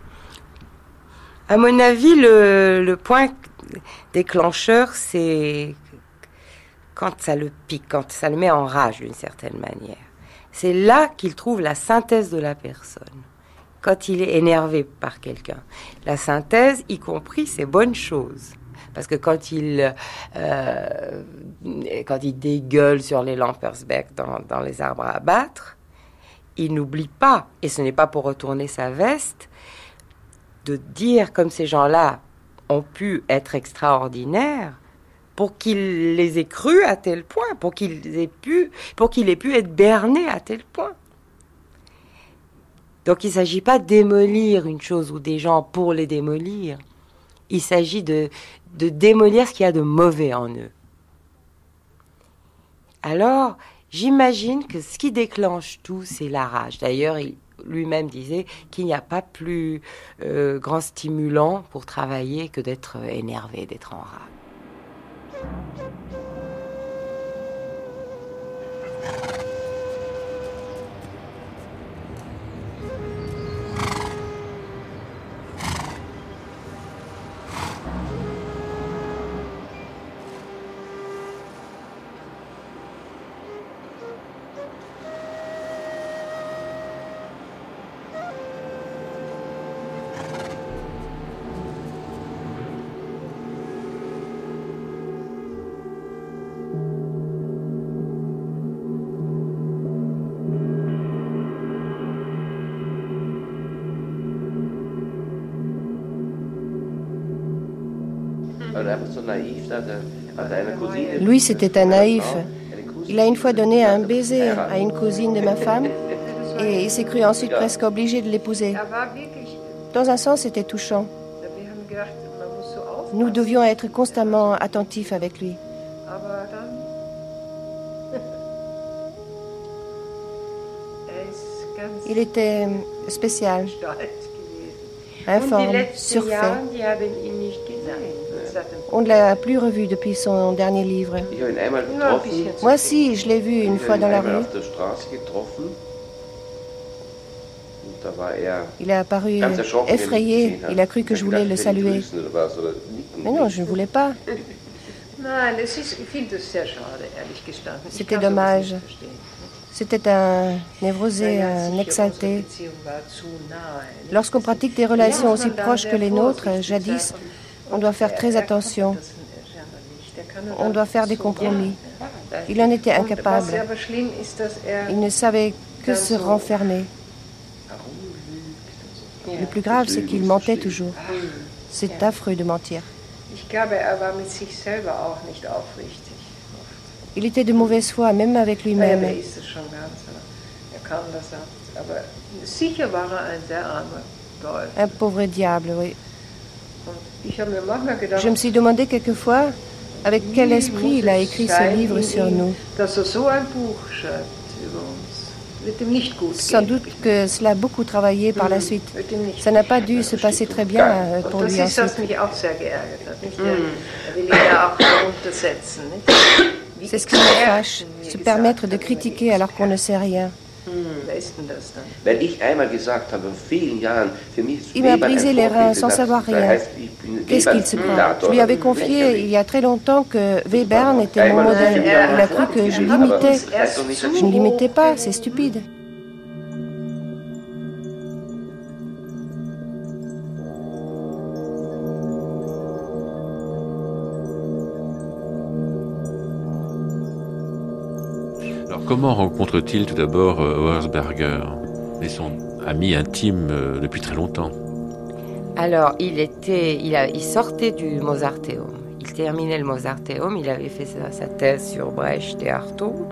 À mon avis, le point déclencheur, c'est quand ça le pique, quand ça le met en rage d'une certaine manière. C'est là qu'il trouve la synthèse de la personne. Quand il est énervé par quelqu'un. La synthèse, y compris ses bonnes choses. Parce que quand il dégueule sur les Lampersberg dans les arbres à abattre, il n'oublie pas, et ce n'est pas pour retourner sa veste, de dire comme ces gens-là ont pu être extraordinaires, pour qu'il les ait crus à tel point, pour qu'il ait pu être berné à tel point. Donc il ne s'agit pas de démolir une chose ou des gens pour les démolir. Il s'agit de démolir ce qu'il y a de mauvais en eux. Alors, j'imagine que ce qui déclenche tout, c'est la rage. D'ailleurs, il lui-même disait qu'il n'y a pas plus grand stimulant pour travailler que d'être énervé, d'être en rage. Lui, c'était un naïf. Il a une fois donné un baiser à une cousine de ma femme et il s'est cru ensuite presque obligé de l'épouser. Dans un sens, c'était touchant. Nous devions être constamment attentifs avec lui. Il était spécial, informe, surfait. On ne l'a plus revu depuis son dernier livre. Moi aussi, je l'ai vu une fois dans la rue. Il a apparu effrayé. Il a cru que je voulais le saluer. Mais non, je ne voulais pas. C'était dommage. C'était un névrosé, un exalté. Lorsqu'on pratique des relations aussi proches que les nôtres, jadis, on doit faire très attention. On doit faire des compromis. Il en était incapable. Il ne savait que se renfermer. Le plus grave, c'est qu'il mentait toujours. C'est affreux de mentir. Il était de mauvaise foi, même avec lui-même. Un pauvre diable, oui. Je me suis demandé quelquefois avec quel esprit il a écrit ce livre sur nous. Sans doute que cela a beaucoup travaillé par la suite. Ça n'a pas dû se passer très bien pour lui ensuite. C'est ce qui me fâche, se permettre de critiquer alors qu'on ne sait rien. Il m'a brisé les reins sans savoir rien. Qu'est-ce qu'il se prend? Je lui avais confié il y a très longtemps que Webern était mon modèle. Il a cru que je l'imitais. Je ne l'imitais pas, c'est stupide. Comment rencontre-t-il tout d'abord Auersberger et son ami intime depuis très longtemps? Alors, il sortait du Mozarteum. Il terminait le Mozarteum, il avait fait sa thèse sur Brecht et Artaud.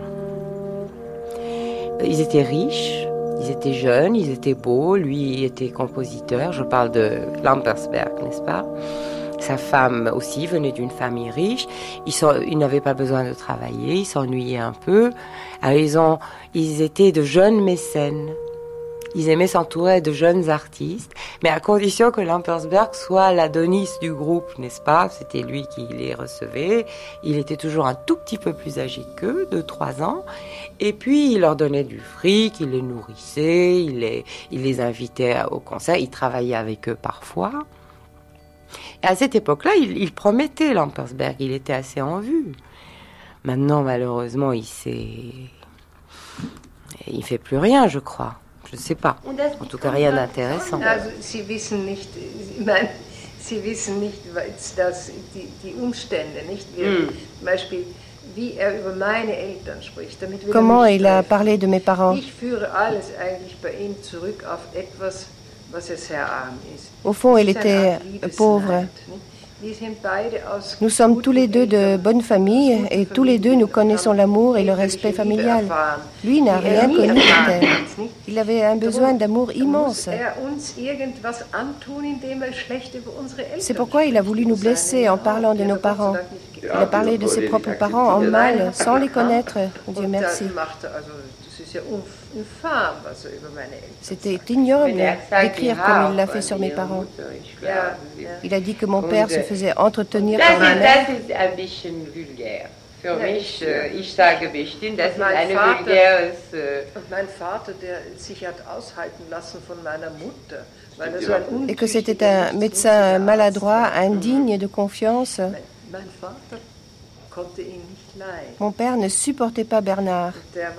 Ils étaient riches, ils étaient jeunes, ils étaient beaux. Lui était compositeur, je parle de Lampersberg, n'est-ce pas? Sa femme aussi venait d'une famille riche. Ils n'avaient pas besoin de travailler, ils s'ennuyaient un peu. Alors ils étaient de jeunes mécènes. Ils aimaient s'entourer de jeunes artistes, mais à condition que Lampersberg soit l'Adonis du groupe, n'est-ce pas? C'était lui qui les recevait. Il était toujours un tout petit peu plus âgé qu'eux, de 3 ans. Et puis, il leur donnait du fric, il les nourrissait, il les invitait au concert, il travaillait avec eux parfois. Et à cette époque-là, il promettait Lampersberg, il était assez en vue. Maintenant, malheureusement, il fait plus rien, je crois. Je ne sais pas. En tout cas, rien d'intéressant. Sie wissen nicht, dass die Umstände, nicht? Zum Beispiel, wie über meine Eltern spricht. Comment il a parlé de mes parents? Ich führe alles eigentlich bei ihm zurück auf etwas, was sehr arm ist. Au fond, il était pauvre. Nous sommes tous les deux de bonne famille et tous les deux nous connaissons l'amour et le respect familial. Lui n'a rien connu de tel. Il avait un besoin d'amour immense. C'est pourquoi il a voulu nous blesser en parlant de nos parents. Il a parlé de ses propres parents en mal, sans les connaître. Dieu merci. C'était ignoble d'écrire comme il l'a fait sur mes parents. Il a dit que mon père se faisait entretenir par ma mère. Et que c'était un médecin maladroit, indigne de confiance. Mon père ne supportait pas Bernard.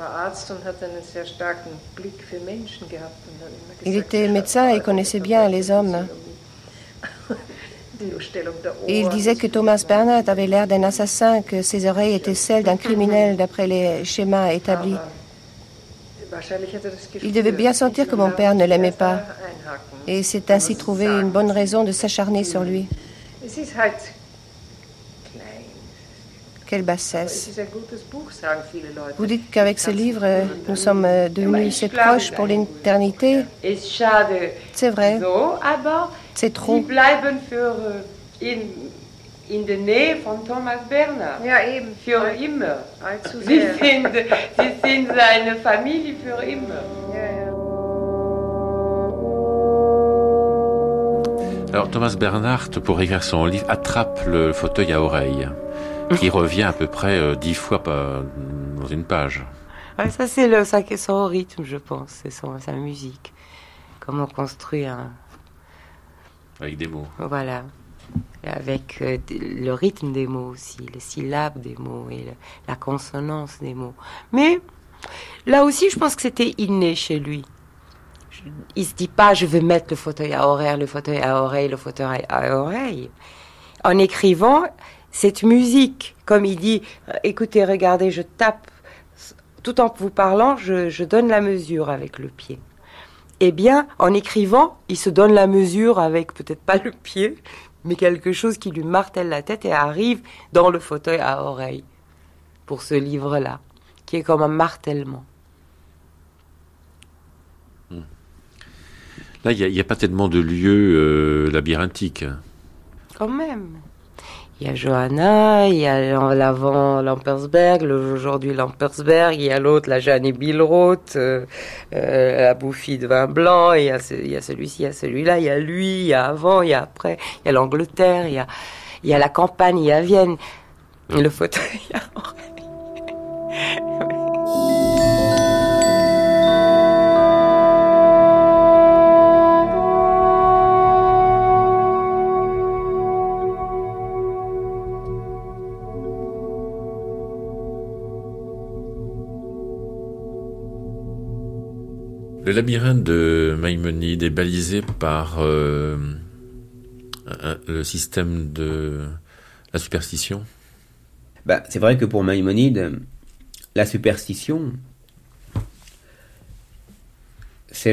Il était médecin et connaissait bien les hommes. Et il disait que Thomas Bernhard avait l'air d'un assassin, que ses oreilles étaient celles d'un criminel d'après les schémas établis. Il devait bien sentir que mon père ne l'aimait pas. Et c'est ainsi trouvé une bonne raison de s'acharner sur lui. Quelle bassesse. Vous dites qu'avec ce livre, nous sommes devenus si proches pour l'éternité. C'est vrai. C'est trop. In der Nähe von Thomas Bernhard. Ja, eben. Für immer. Allzu Sie sehr. sind seine Familie für immer. Ja, ja. Alors Thomas Bernhard, pour écrire son livre, attrape le fauteuil à oreille, qui revient à peu près 10 fois dans une page. Ouais, ça c'est son rythme, je pense, c'est sa musique. Comment construire Avec des mots. Voilà. Avec le rythme des mots aussi, les syllabes des mots et la consonance des mots. Mais là aussi, je pense que c'était inné chez lui. Il se dit pas, je vais mettre le fauteuil à oreille, le fauteuil à oreille, le fauteuil à oreille. En écrivant cette musique, comme il dit, écoutez, regardez, je tape, tout en vous parlant, je donne la mesure avec le pied. Eh bien, en écrivant, il se donne la mesure avec peut-être pas le pied, mais quelque chose qui lui martèle la tête et arrive dans le fauteuil à oreille pour ce livre-là, qui est comme un martèlement. Là, il n'y a pas tellement de lieux labyrinthiques. Quand même. Il y a Johanna, il y a l'avant Lampersberg, aujourd'hui Lampersberg, il y a l'autre, la Jeanne et Billroth, la bouffie de vin blanc, il y a celui-ci, il y a celui-là, il y a lui, il y a avant, il y a après, il y a l'Angleterre, il y a la campagne, il y a Vienne, le fauteuil à oreille. Le labyrinthe de Maïmonide est balisé par le système de la superstition. C'est vrai que pour Maïmonide, la superstition, c'est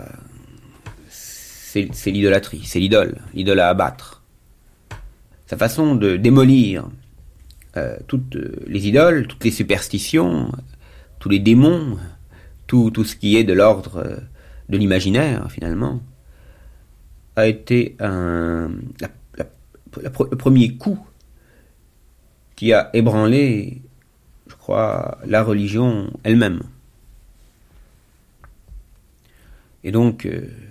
l'idolâtrie, c'est l'idole à abattre. Sa façon de démolir toutes les idoles, toutes les superstitions, tous les démons, tout ce qui est de l'ordre de l'imaginaire, finalement, a été le premier coup qui a ébranlé, je crois, la religion elle-même. Et donc,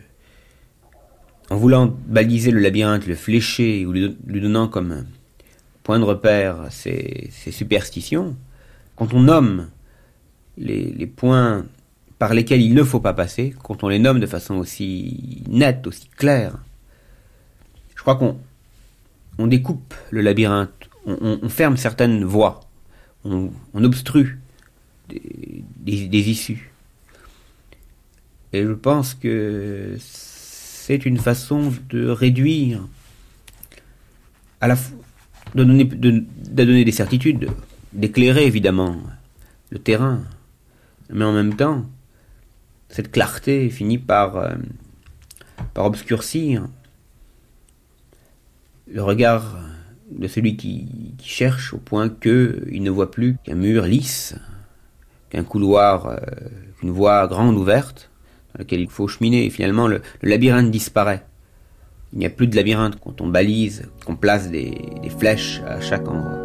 en voulant baliser le labyrinthe, le flécher, ou lui donnant comme point de repère ces superstitions, quand on nomme les points par lesquels il ne faut pas passer, quand on les nomme de façon aussi nette, aussi claire, je crois qu'on découpe le labyrinthe, on ferme certaines voies, on obstrue des issues. Et je pense que c'est une façon de réduire, à la fois, de donner des certitudes, d'éclairer évidemment le terrain, mais en même temps, cette clarté finit par obscurcir le regard de celui qui cherche, au point qu'il ne voit plus qu'un mur lisse, qu'un couloir, qu'une voie grande ouverte, dans laquelle il faut cheminer, et finalement le labyrinthe disparaît. Il n'y a plus de labyrinthe quand on balise, qu'on place des flèches à chaque endroit.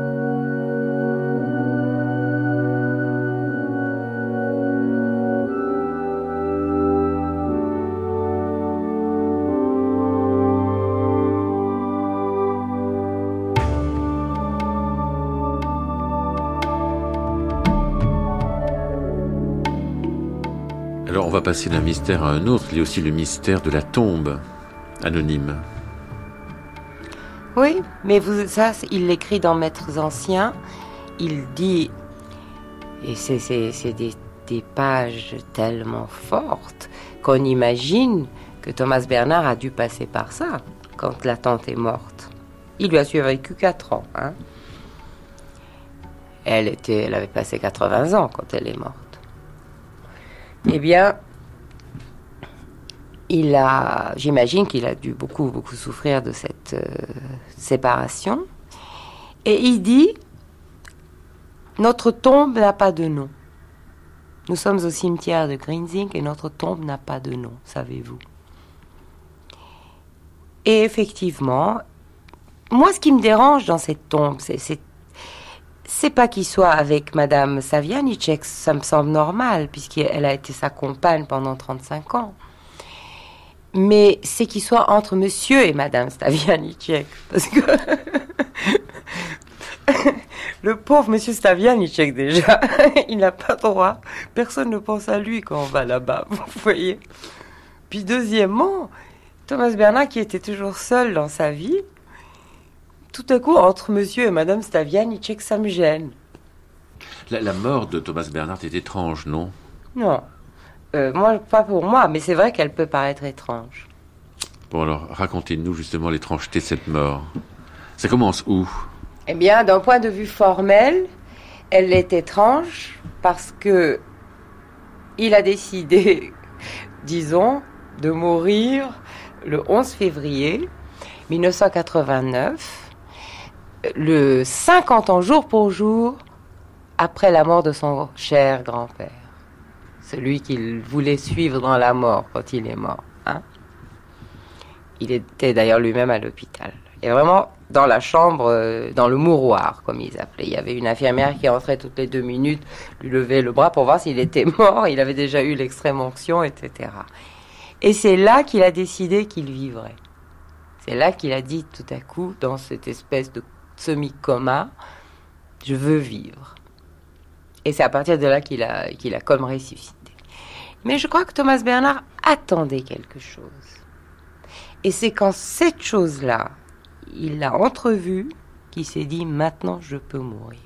Alors on va passer d'un mystère à un autre, il y a aussi le mystère de la tombe anonyme. Oui, mais ça, il l'écrit dans Maîtres anciens, il dit, et c'est des pages tellement fortes qu'on imagine que Thomas Bernhard a dû passer par ça quand la tante est morte. Il lui a survécu 4 ans. Hein. Elle avait passé 80 ans quand elle est morte. Eh bien, j'imagine qu'il a dû beaucoup, beaucoup souffrir de cette séparation. Et il dit, Notre tombe n'a pas de nom. Nous sommes au cimetière de Grinzing et notre tombe n'a pas de nom, savez-vous. Et effectivement, moi ce qui me dérange dans cette tombe, c'est pas qu'il soit avec Madame Savianicek, ça me semble normal, puisqu'elle a été sa compagne pendant 35 ans. Mais c'est qu'il soit entre Monsieur et Madame Savianicek, parce que le pauvre Monsieur Savianicek déjà, il n'a pas droit. Personne ne pense à lui quand on va là-bas, vous voyez. Puis deuxièmement, Thomas Bernhard qui était toujours seul dans sa vie, tout à coup entre Monsieur et Madame Savianicek, ça me gêne. La mort de Thomas Bernhard est étrange, non? Non. Moi, pas pour moi, mais c'est vrai qu'elle peut paraître étrange. Bon, alors, racontez-nous justement l'étrangeté de cette mort. Ça commence où? Eh bien, d'un point de vue formel, elle est étrange parce que il a décidé, disons, de mourir le 11 février 1989, le 50 ans jour pour jour après la mort de son cher grand-père. Celui qu'il voulait suivre dans la mort quand il est mort. Hein? Il était d'ailleurs lui-même à l'hôpital. Et vraiment, dans la chambre, dans le mouroir, comme ils appelaient. Il y avait une infirmière qui entrait toutes les 2 minutes, lui levait le bras pour voir s'il était mort. Il avait déjà eu l'extrême onction, etc. Et c'est là qu'il a décidé qu'il vivrait. C'est là qu'il a dit tout à coup, dans cette espèce de semi-coma, je veux vivre. Et c'est à partir de là qu'il a comme ressuscité. Mais je crois que Thomas Bernhard attendait quelque chose. Et c'est quand cette chose-là, il l'a entrevue, qu'il s'est dit, maintenant je peux mourir.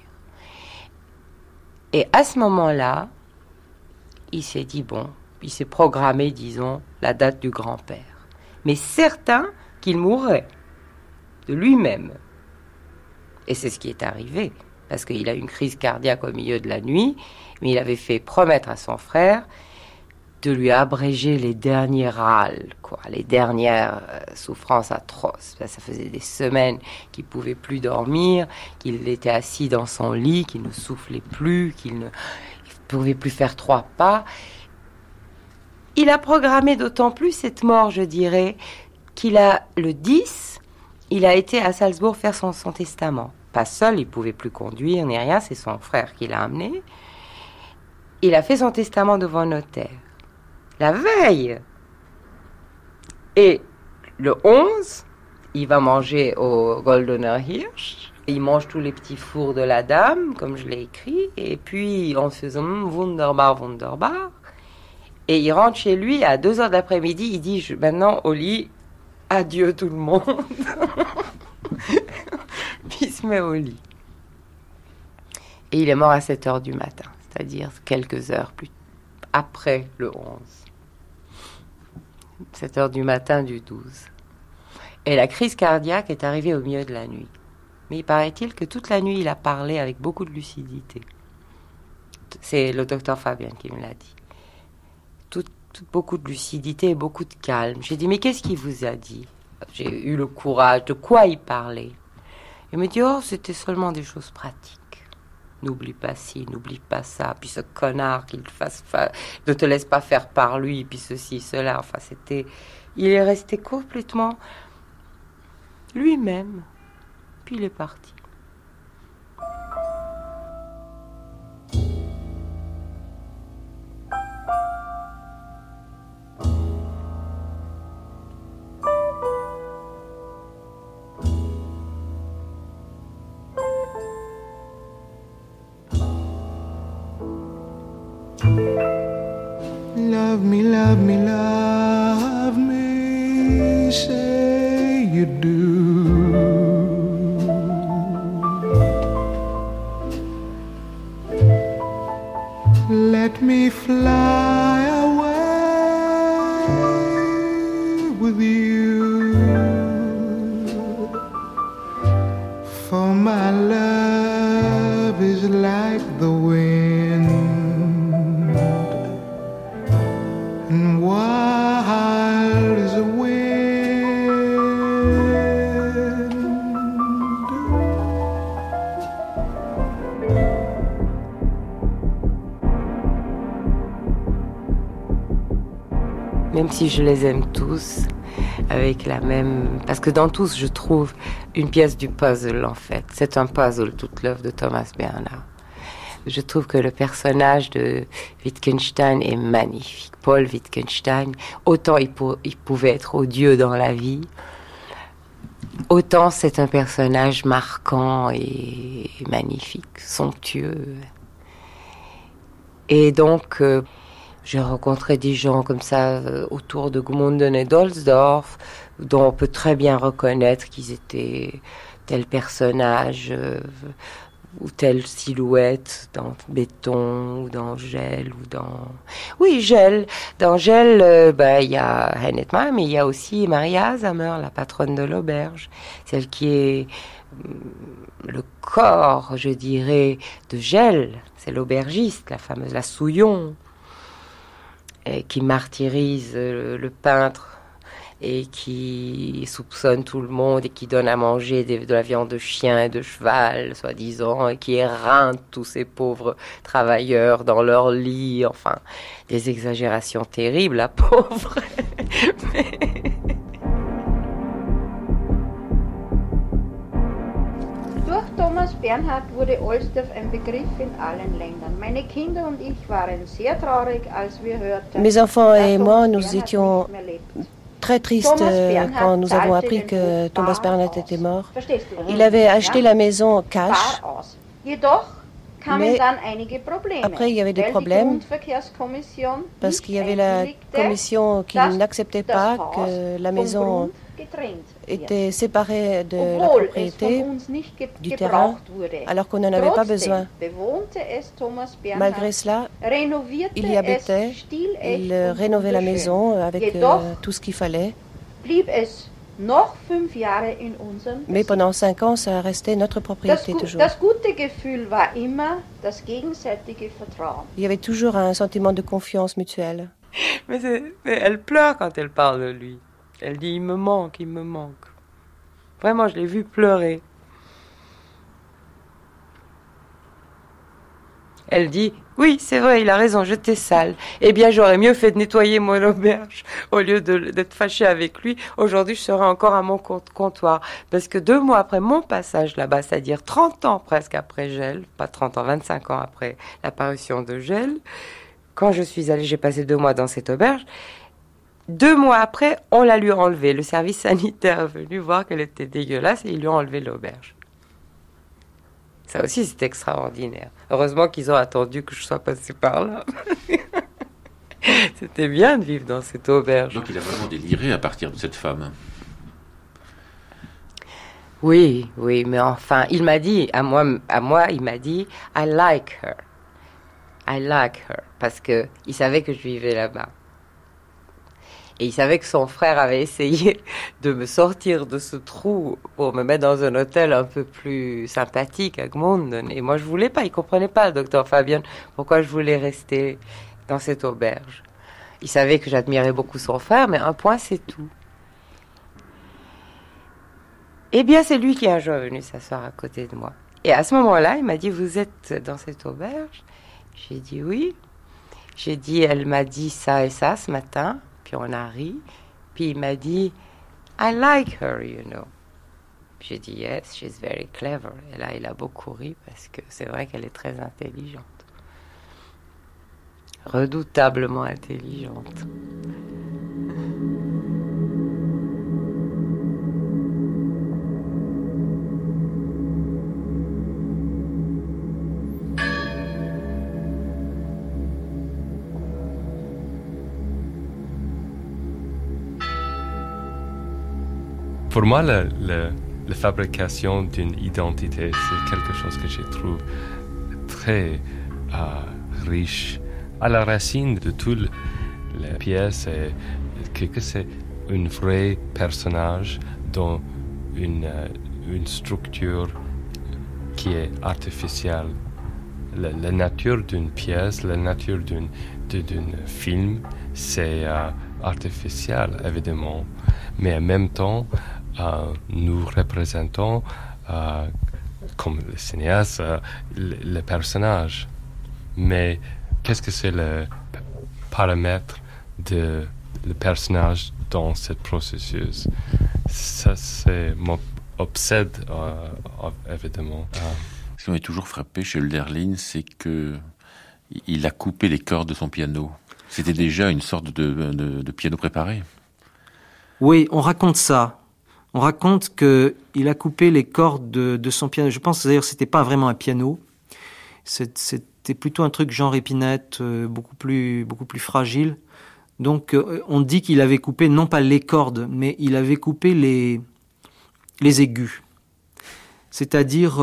Et à ce moment-là, il s'est dit, bon, il s'est programmé, disons, la date du grand-père. Mais certain qu'il mourrait de lui-même. Et c'est ce qui est arrivé, parce qu'il a eu une crise cardiaque au milieu de la nuit, mais il avait fait promettre à son frère de lui abréger les derniers râles, les dernières souffrances atroces. Ça faisait des semaines qu'il ne pouvait plus dormir, qu'il était assis dans son lit, qu'il ne soufflait plus, qu'il ne pouvait plus faire 3 pas. Il a programmé d'autant plus cette mort, je dirais, qu'il a, le 10, il a été à Salzbourg faire son testament. Pas seul, il ne pouvait plus conduire ni rien, c'est son frère qui l'a amené. Il a fait son testament devant un notaire. La veille. Et le 11, il va manger au Goldener Hirsch. Il mange tous les petits fours de la dame, comme je l'ai écrit. Et puis, on se faisait wunderbar, wunderbar. Et il rentre chez lui à 2h de l'après-midi. Il dit, maintenant, au lit, adieu tout le monde. Puis il se met au lit. Et il est mort à 7h du matin. C'est-à-dire quelques heures plus après le 11. 7h du matin du 12. Et la crise cardiaque est arrivée au milieu de la nuit. Mais il paraît-il que toute la nuit, il a parlé avec beaucoup de lucidité. C'est le docteur Fabien qui me l'a dit. Beaucoup de lucidité et beaucoup de calme. J'ai dit, mais qu'est-ce qu'il vous a dit? J'ai eu le courage. De quoi il parlait? Il me dit, oh, c'était seulement des choses pratiques. N'oublie pas ci, n'oublie pas ça. Puis ce connard ne te laisse pas faire par lui. Puis ceci, cela. Enfin, il est resté complètement lui-même. Puis il est parti. Love me, love me, love me, say you do. Let me fly away with you, for my love is like the wind, and wild as a wind. même si je les aime tous, avec la même... Parce que dans tous, je trouve une pièce du puzzle, en fait. C'est un puzzle, toute l'œuvre de Thomas Bernhard. Je trouve que le personnage de Wittgenstein est magnifique. Paul Wittgenstein, autant il pouvait être odieux dans la vie, autant c'est un personnage marquant et magnifique, somptueux. Et donc, j'ai rencontré des gens comme ça autour de Gmunden et d'Ohlsdorf, dont on peut très bien reconnaître qu'ils étaient tel personnage ou telle silhouette dans Béton ou dans Gel ou dans... Oui, Gel. Dans Gel, y a Hennetma, mais il y a aussi Maria Hazamer, la patronne de l'auberge, celle qui est le corps, je dirais, de Gel. C'est l'aubergiste, la fameuse, la Souillon, qui martyrise le peintre et qui soupçonne tout le monde et qui donne à manger de la viande de chien et de cheval, soi-disant, et qui éreinte tous ces pauvres travailleurs dans leur lit, enfin, des exagérations terribles, la pauvre. Durch Thomas Bernhard wurde Ohlsdorf ein Begriff in allen Ländern. Meine Kinder und ich waren sehr traurig, als wir hörten, Mes enfants et moi, nous Bernhard étions nicht mehr lebt. très triste quand nous avons appris que Thomas Bernhard était mort. Il avait acheté la maison cash, mais après il y avait des problèmes parce qu'il y avait la commission qui n'acceptait pas que la maison était séparée de la propriété du terrain alors qu'on n'en avait pas besoin. Malgré cela, il y habitait, il rénovait la maison avec tout ce qu'il fallait. Mais pendant 5 ans, ça restait notre propriété toujours. Il y avait toujours un sentiment de confiance mutuelle. Mais elle pleure quand elle parle de lui. Elle dit, il me manque, il me manque. Vraiment, je l'ai vu pleurer. Elle dit, oui, c'est vrai, il a raison, j'étais sale. Eh bien, j'aurais mieux fait de nettoyer mon auberge au lieu d'être fâchée avec lui. Aujourd'hui, je serais encore à mon comptoir. Parce que 2 mois après mon passage là-bas, c'est-à-dire 30 ans presque après Gel, pas 30 ans, 25 ans après l'apparition de Gel, quand je suis allée, j'ai passé 2 mois dans cette auberge. 2 mois après, on la lui a enlevée. Le service sanitaire est venu voir qu'elle était dégueulasse et ils lui ont enlevé l'auberge. Ça aussi, c'est extraordinaire. Heureusement qu'ils ont attendu que je sois passée par là. C'était bien de vivre dans cette auberge. Donc il a vraiment déliré à partir de cette femme. Oui, mais enfin, il m'a dit, à moi, il m'a dit, I like her. Parce que il savait que je vivais là-bas. Et il savait que son frère avait essayé de me sortir de ce trou pour me mettre dans un hôtel un peu plus sympathique à Gmunden. Et moi, je voulais pas. Il comprenait pas, le docteur Fabian, pourquoi je voulais rester dans cette auberge. Il savait que j'admirais beaucoup son frère, mais un point, c'est tout. Eh bien, c'est lui qui un jour est venu s'asseoir à côté de moi. Et à ce moment-là, il m'a dit, vous êtes dans cette auberge? J'ai dit oui. J'ai dit, elle m'a dit ça et ça ce matin. Puis on a ri, puis il m'a dit I like her, you know. J'ai dit yes, she's very clever. Et là, il a beaucoup ri parce que c'est vrai qu'elle est très intelligente. Redoutablement intelligente. Pour moi, la fabrication d'une identité, c'est quelque chose que je trouve très riche. À la racine de toutes les pièces, que c'est un vrai personnage dans une structure qui est artificielle. La nature d'une pièce, la nature d'un film, c'est artificiel, évidemment. Mais en même temps, nous représentons, comme le cinéaste, le personnage. Mais qu'est-ce que c'est le paramètre de le personnage dans ce processus. Ça, c'est m'obsède, évidemment. Ce qui m'a toujours frappé chez Hölderlin, c'est qu'il a coupé les cordes de son piano. C'était déjà une sorte de piano préparé. Oui, on raconte ça. On raconte qu'il a coupé les cordes de son piano. Je pense d'ailleurs que c'était pas vraiment un piano. C'était plutôt un truc genre épinette, beaucoup plus fragile. Donc on dit qu'il avait coupé non pas les cordes, mais il avait coupé les aigus. C'est-à-dire,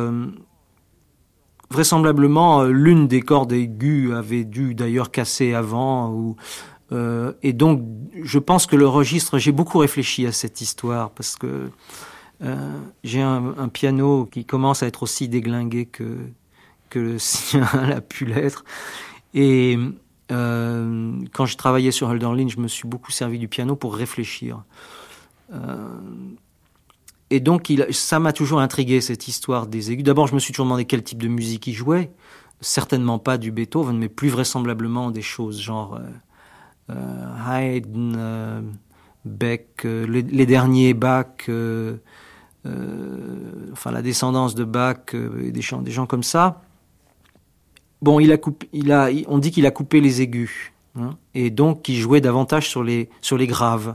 vraisemblablement, l'une des cordes aiguës avait dû d'ailleurs casser avant. Et donc, je pense que le registre, j'ai beaucoup réfléchi à cette histoire, parce que j'ai un piano qui commence à être aussi déglingué que le sien l'a pu l'être. Et quand je travaillais sur Hölderlin, je me suis beaucoup servi du piano pour réfléchir. Et donc, ça m'a toujours intrigué, cette histoire des aigus. D'abord, je me suis toujours demandé quel type de musique il jouait. Certainement pas du Beethoven, mais plus vraisemblablement des choses genre Haydn, Beck, les derniers Bach, enfin la descendance de Bach, des gens comme ça. Bon, on dit qu'il a coupé les aigus, hein, et donc qu'il jouait davantage sur les graves.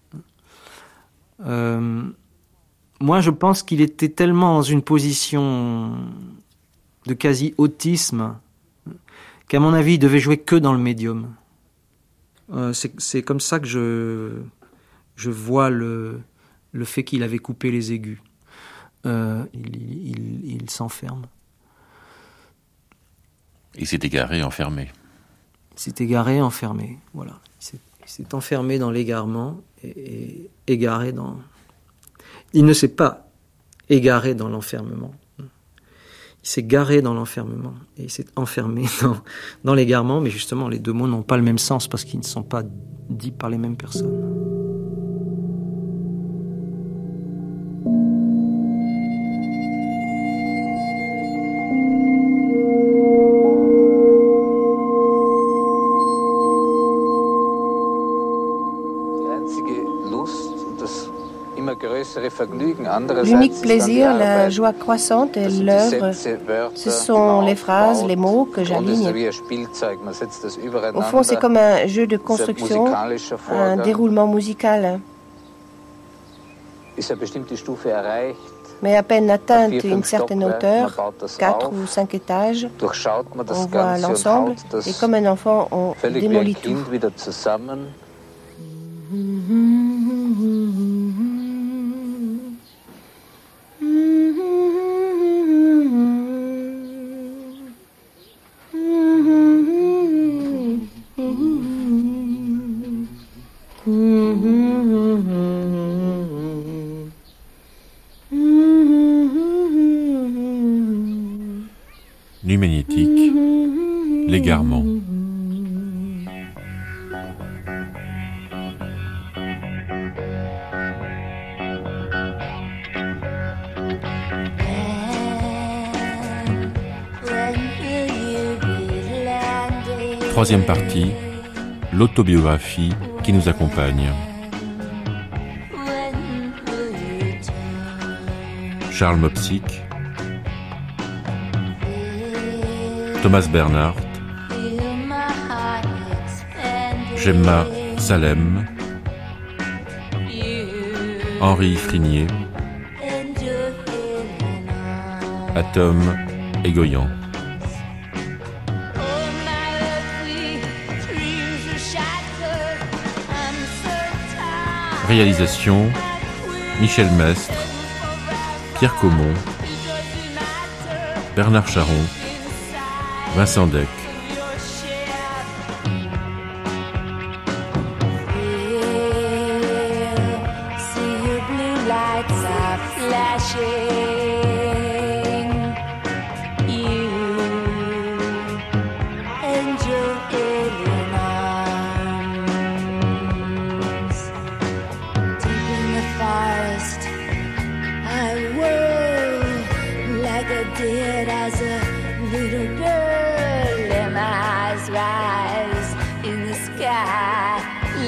Moi, je pense qu'il était tellement dans une position de quasi-autisme qu'à mon avis, il devait jouer que dans le médium. C'est comme ça que je vois le fait qu'il avait coupé les aigus. Il s'enferme. Il s'est égaré, enfermé. Il s'est égaré, enfermé, voilà. Il s'est enfermé dans l'égarement et égaré dans... Il ne s'est pas égaré dans l'enfermement. Il s'est garé dans l'enfermement et il s'est enfermé dans l'égarement, mais justement, les deux mots n'ont pas le même sens parce qu'ils ne sont pas dits par les mêmes personnes. L'unique plaisir, la joie croissante et l'œuvre, ce sont les phrases, les mots que j'aligne. Au fond, c'est comme un jeu de construction, un déroulement musical. Mais à peine atteinte une certaine hauteur, 4 ou 5 étages, on voit l'ensemble et comme un enfant, on démolit tout. Nuit magnétique, l'égarement. Troisième partie, l'autobiographie qui nous accompagne. Charles Mopsic, Thomas Bernhardt, Gemma Salem, Henri Frinier, Atom Egoyan. Réalisation Michel Mestre, Pierre Caumont, Bernard Charon, Vincent Deck.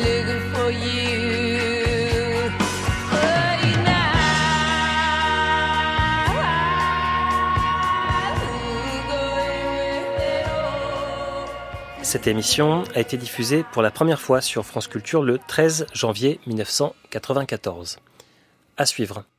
looking for you. Cette émission a été diffusée pour la première fois sur France Culture le 13 janvier 1994. À suivre.